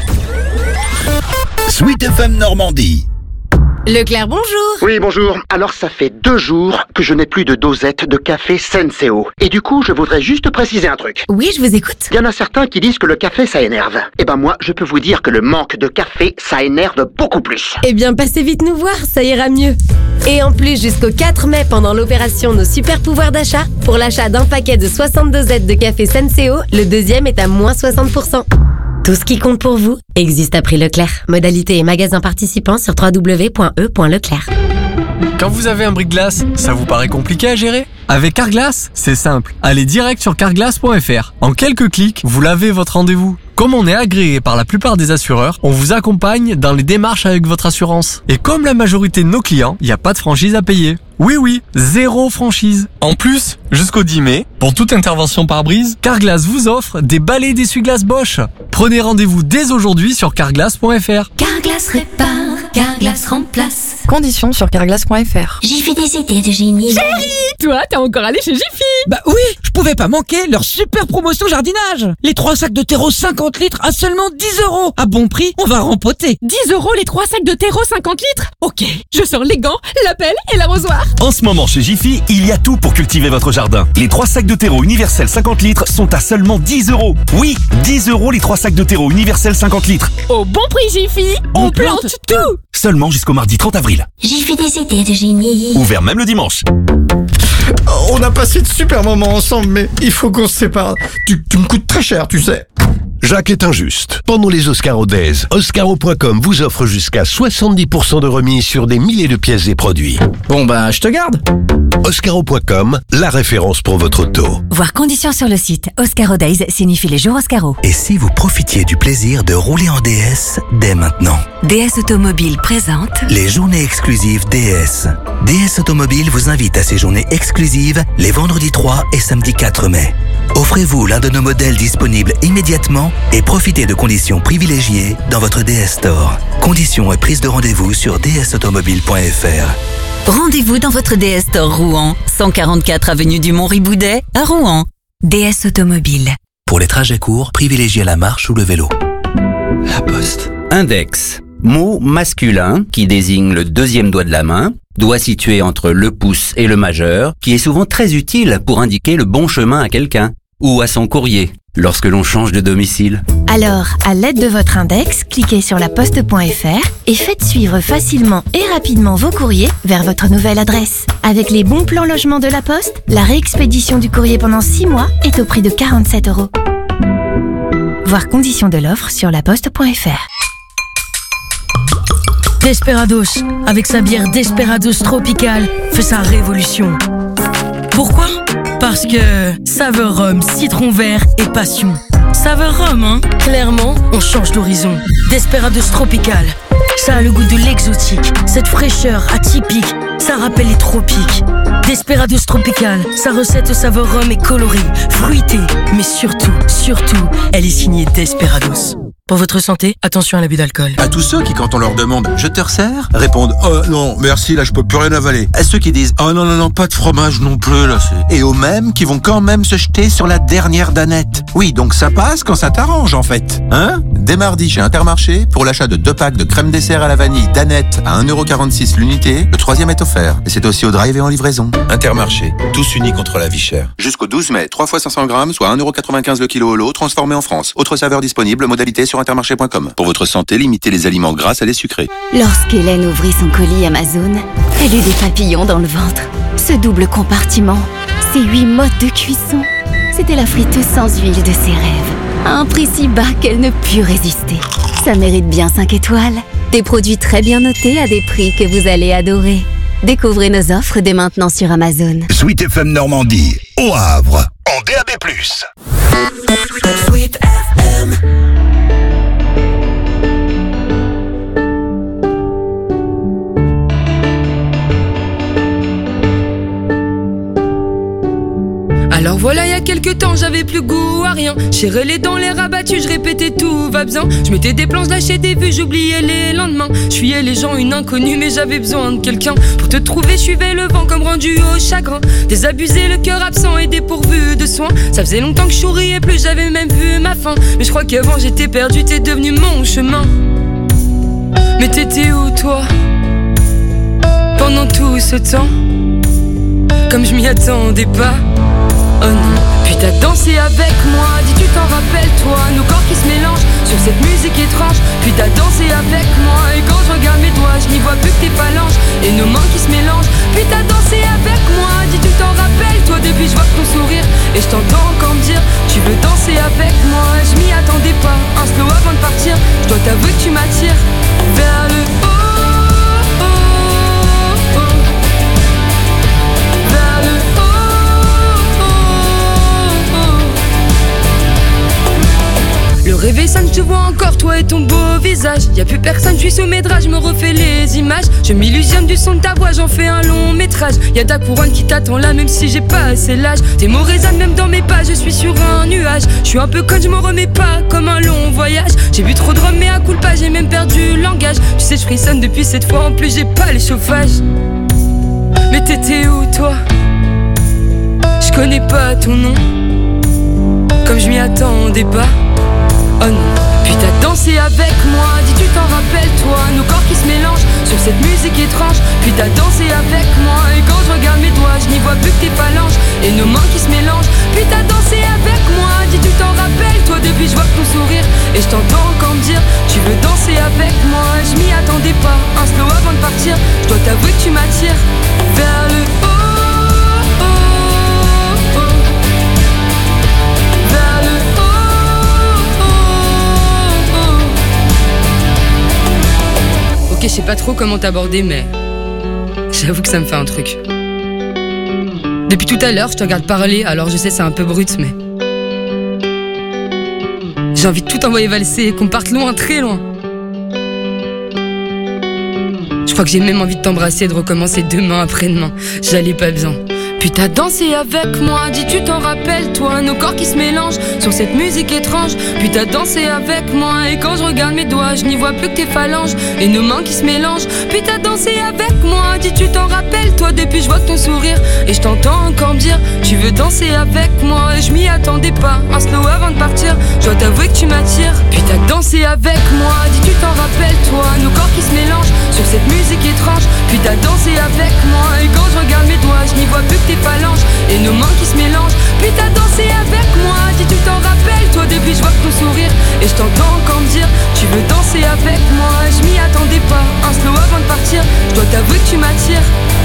Sweet F M Normandie. Leclerc, bonjour. Oui, bonjour. Alors, ça fait deux jours que je n'ai plus de dosette de café Senseo. Et du coup, je voudrais juste préciser un truc. Oui, je vous écoute. Il y en a certains qui disent que le café, ça énerve. Eh ben moi, je peux vous dire que le manque de café, ça énerve beaucoup plus. Eh bien, passez vite nous voir, ça ira mieux. Et en plus, jusqu'au quatre mai, pendant l'opération Nos Super Pouvoirs d'achat, pour l'achat d'un paquet de soixante dosettes de café Senseo, le deuxième est à moins soixante pour cent. Tout ce qui compte pour vous existe à prix Leclerc. Modalité et magasin participants sur w w w point e point leclerc. Quand vous avez un bris-glace, ça vous paraît compliqué à gérer? Avec Carglass, c'est simple. Allez direct sur carglass point f r. En quelques clics, vous lavez votre rendez-vous. Comme on est agréé par la plupart des assureurs, on vous accompagne dans les démarches avec votre assurance. Et comme la majorité de nos clients, il n'y a pas de franchise à payer. Oui oui, zéro franchise. En plus, jusqu'au dix mai, pour toute intervention par brise, Carglass vous offre des balais d'essuie-glace Bosch. Prenez rendez-vous dès aujourd'hui sur carglass point f r. Carglass répare, Carglass remplace. Conditions sur carglass point f r. Jiffy des idées de génie. Chérie, toi, t'es encore allé chez Jiffy? Bah oui, je pouvais pas manquer leur super promotion jardinage. Les trois sacs de terreau cinquante litres à seulement dix euros. À bon prix, on va rempoter. dix euros les trois sacs de terreau cinquante litres? Ok, je sors les gants, la pelle et l'arrosoir. En ce moment chez Jiffy, il y a tout pour cultiver votre jardin. Les trois sacs de terreau universel cinquante litres sont à seulement dix euros. Oui, dix euros les trois sacs de terreau universel cinquante litres. Au bon prix Jiffy, on, on plante, plante tout. Seulement jusqu'au mardi trente avril. Jiffy des idées de génie. Ouvert même le dimanche. On a passé de super moments ensemble, mais il faut qu'on se sépare. Tu, tu me coûtes très cher, tu sais. Jacques est injuste. Pendant les Oscaro Days, Oscaro point com vous offre jusqu'à soixante-dix pour cent de remise sur des milliers de pièces et produits. Bon bah, je te garde. Oscaro point com, la référence pour votre auto. Voir conditions sur le site. Oscaro Days signifie les jours Oscaro. Et si vous profitiez du plaisir de rouler en D S dès maintenant? D S Automobile présente les journées exclusives D S. D S Automobile vous invite à ces journées exclusives les vendredis trois et samedi quatre mai. Offrez-vous l'un de nos modèles disponibles immédiatement et profitez de conditions privilégiées dans votre D S Store. Conditions et prise de rendez-vous sur d s automobile point f r. Rendez-vous dans votre D S Store Rouen, cent quarante-quatre avenue du Mont-Riboudet à Rouen. D S Automobile. Pour les trajets courts, privilégiez la marche ou le vélo. La Poste. Index. Mot masculin qui désigne le deuxième doigt de la main, doigt situé entre le pouce et le majeur, qui est souvent très utile pour indiquer le bon chemin à quelqu'un ou à son courrier lorsque l'on change de domicile. Alors, à l'aide de votre index, cliquez sur la poste point f r et faites suivre facilement et rapidement vos courriers vers votre nouvelle adresse. Avec les bons plans logement de la Poste, la réexpédition du courrier pendant six mois est au prix de quarante-sept euros. Voir conditions de l'offre sur laposte point fr. Desperados, avec sa bière Desperados Tropical, fait sa révolution. Pourquoi ? Parce que saveur rhum, citron vert et passion. Saveur rhum, hein ? Clairement, on change d'horizon. Desperados Tropical, ça a le goût de l'exotique. Cette fraîcheur atypique, ça rappelle les tropiques. Desperados Tropical, sa recette saveur rhum est colorée, fruitée, mais surtout, surtout, elle est signée Desperados. Pour votre santé, attention à l'abus d'alcool. À tous ceux qui, quand on leur demande « Je te resserre ?» répondent « Oh non, merci, là je peux plus rien avaler ». À ceux qui disent « Oh non, non, non, pas de fromage non plus, là c'est... » Et aux mêmes qui vont quand même se jeter sur la dernière danette. Oui, donc ça passe quand ça t'arrange en fait. Hein ? Dès mardi chez Intermarché, pour l'achat de deux packs de crème dessert à la vanille danette à un euro quarante-six l'unité, le troisième est offert. Et c'est aussi au drive et en livraison. Intermarché, tous unis contre la vie chère. Jusqu'au douze mai, trois fois cinq cents grammes, soit un euro quatre-vingt-quinze le kilo au lot, transformé en France. Autre saveur disponible, modalité sur intermarché point com. Pour votre santé, limitez les aliments gras à les sucrés. Lorsqu'Hélène ouvrit son colis Amazon, elle eut des papillons dans le ventre. Ce double compartiment, ces huit modes de cuisson, c'était la friteuse sans huile de ses rêves. À un prix si bas qu'elle ne put résister. Ça mérite bien cinq étoiles. Des produits très bien notés à des prix que vous allez adorer. Découvrez nos offres dès maintenant sur Amazon. Sweet F M Normandie, au Havre, en D A B plus. Sweet F M. Alors voilà, il y a quelques temps, j'avais plus goût à rien. J'ai les dents, les rabattus, je répétais tout va bien. Je mettais des planches, lâchais des vues, j'oubliais les lendemains. Je fuyais les gens, une inconnue, mais j'avais besoin de quelqu'un. Pour te trouver, je suivais le vent comme rendu au chagrin. Désabusé, le cœur absent et dépourvu de soins. Ça faisait longtemps que je souriais plus, j'avais même vu ma fin. Mais je crois qu'avant j'étais perdu, t'es devenu mon chemin. Mais t'étais où toi, pendant tout ce temps? Comme je m'y attendais pas. Oh non. Puis t'as dansé avec moi, dis tu t'en rappelles toi, nos corps qui se mélangent sur cette musique étrange. Puis t'as dansé avec moi, et quand je regarde mes doigts, je n'y vois plus que tes phalanges et nos mains qui se mélangent. Puis t'as dansé avec moi, dis tu t'en rappelles toi, depuis je vois ton sourire et je t'entends encore me dire tu veux danser avec moi. Je m'y attendais pas, un slow avant de partir, je dois t'avouer que tu m'attires vers le haut. Le réveil sonne, je te vois encore, toi et ton beau visage. Y'a plus personne, je suis sous mes draps, je me refais les images. Je m'illusionne du son de ta voix, j'en fais un long métrage. Y'a ta couronne qui t'attend là, même si j'ai pas assez l'âge. Tes mots résonnent même dans mes pas, je suis sur un nuage. Je suis un peu conne, je m'en remets pas, comme un long voyage. J'ai bu trop de rhum, mais à coup de pas, j'ai même perdu le langage. Tu sais, je frissonne depuis cette fois, en plus j'ai pas les chauffages. Mais t'étais où toi? Je connais pas ton nom, comme je m'y attendais pas. Oh non. Puis t'as dansé avec moi, dis tu t'en rappelles toi, nos corps qui se mélangent sur cette musique étrange. Puis t'as dansé avec moi, et quand je regarde mes doigts, je n'y vois plus que tes phalanges et nos mains qui se mélangent. Puis t'as dansé avec moi, dis tu t'en rappelles toi, depuis je vois ton sourire et je t'entends encore me dire tu veux danser avec moi. Je m'y attendais pas, un slow avant de partir, je dois t'avouer que tu m'attires vers le haut. Je sais pas trop comment t'aborder, mais j'avoue que ça me fait un truc. Depuis tout à l'heure, je te regarde parler, alors je sais c'est un peu brut, mais j'ai envie de tout envoyer valser et qu'on parte loin, très loin. Je crois que j'ai même envie de t'embrasser et de recommencer demain après-demain. J'allais pas bien. Puis t'as dansé avec moi, dis tu t'en rappelles toi, nos corps qui se mélangent sur cette musique étrange. Puis t'as dansé avec moi, et quand je regarde mes doigts, je n'y vois plus que tes phalanges et nos mains qui se mélangent. Puis t'as dansé avec moi, dis tu t'en rappelles toi, depuis je vois ton sourire et je t'entends encore me dire tu veux danser avec moi. Et je m'y attendais pas, un slow avant de partir, je dois t'avouer que tu m'attires. Puis t'as dansé avec moi, dis tu t'en rappelles toi, nos corps qui se mélangent sur cette musique étrange. Puis t'as dansé avec moi, et quand je regarde mes doigts, je n'y vois plus que tes phalanges et nos mains qui se mélangent. Puis t'as dansé avec moi, dis tu t'en rappelles toi, depuis je vois ton sourire et je t'entends encore me dire tu veux danser avec moi. Je m'y attendais pas, un slow avant de partir, je dois t'avouer que tu m'attires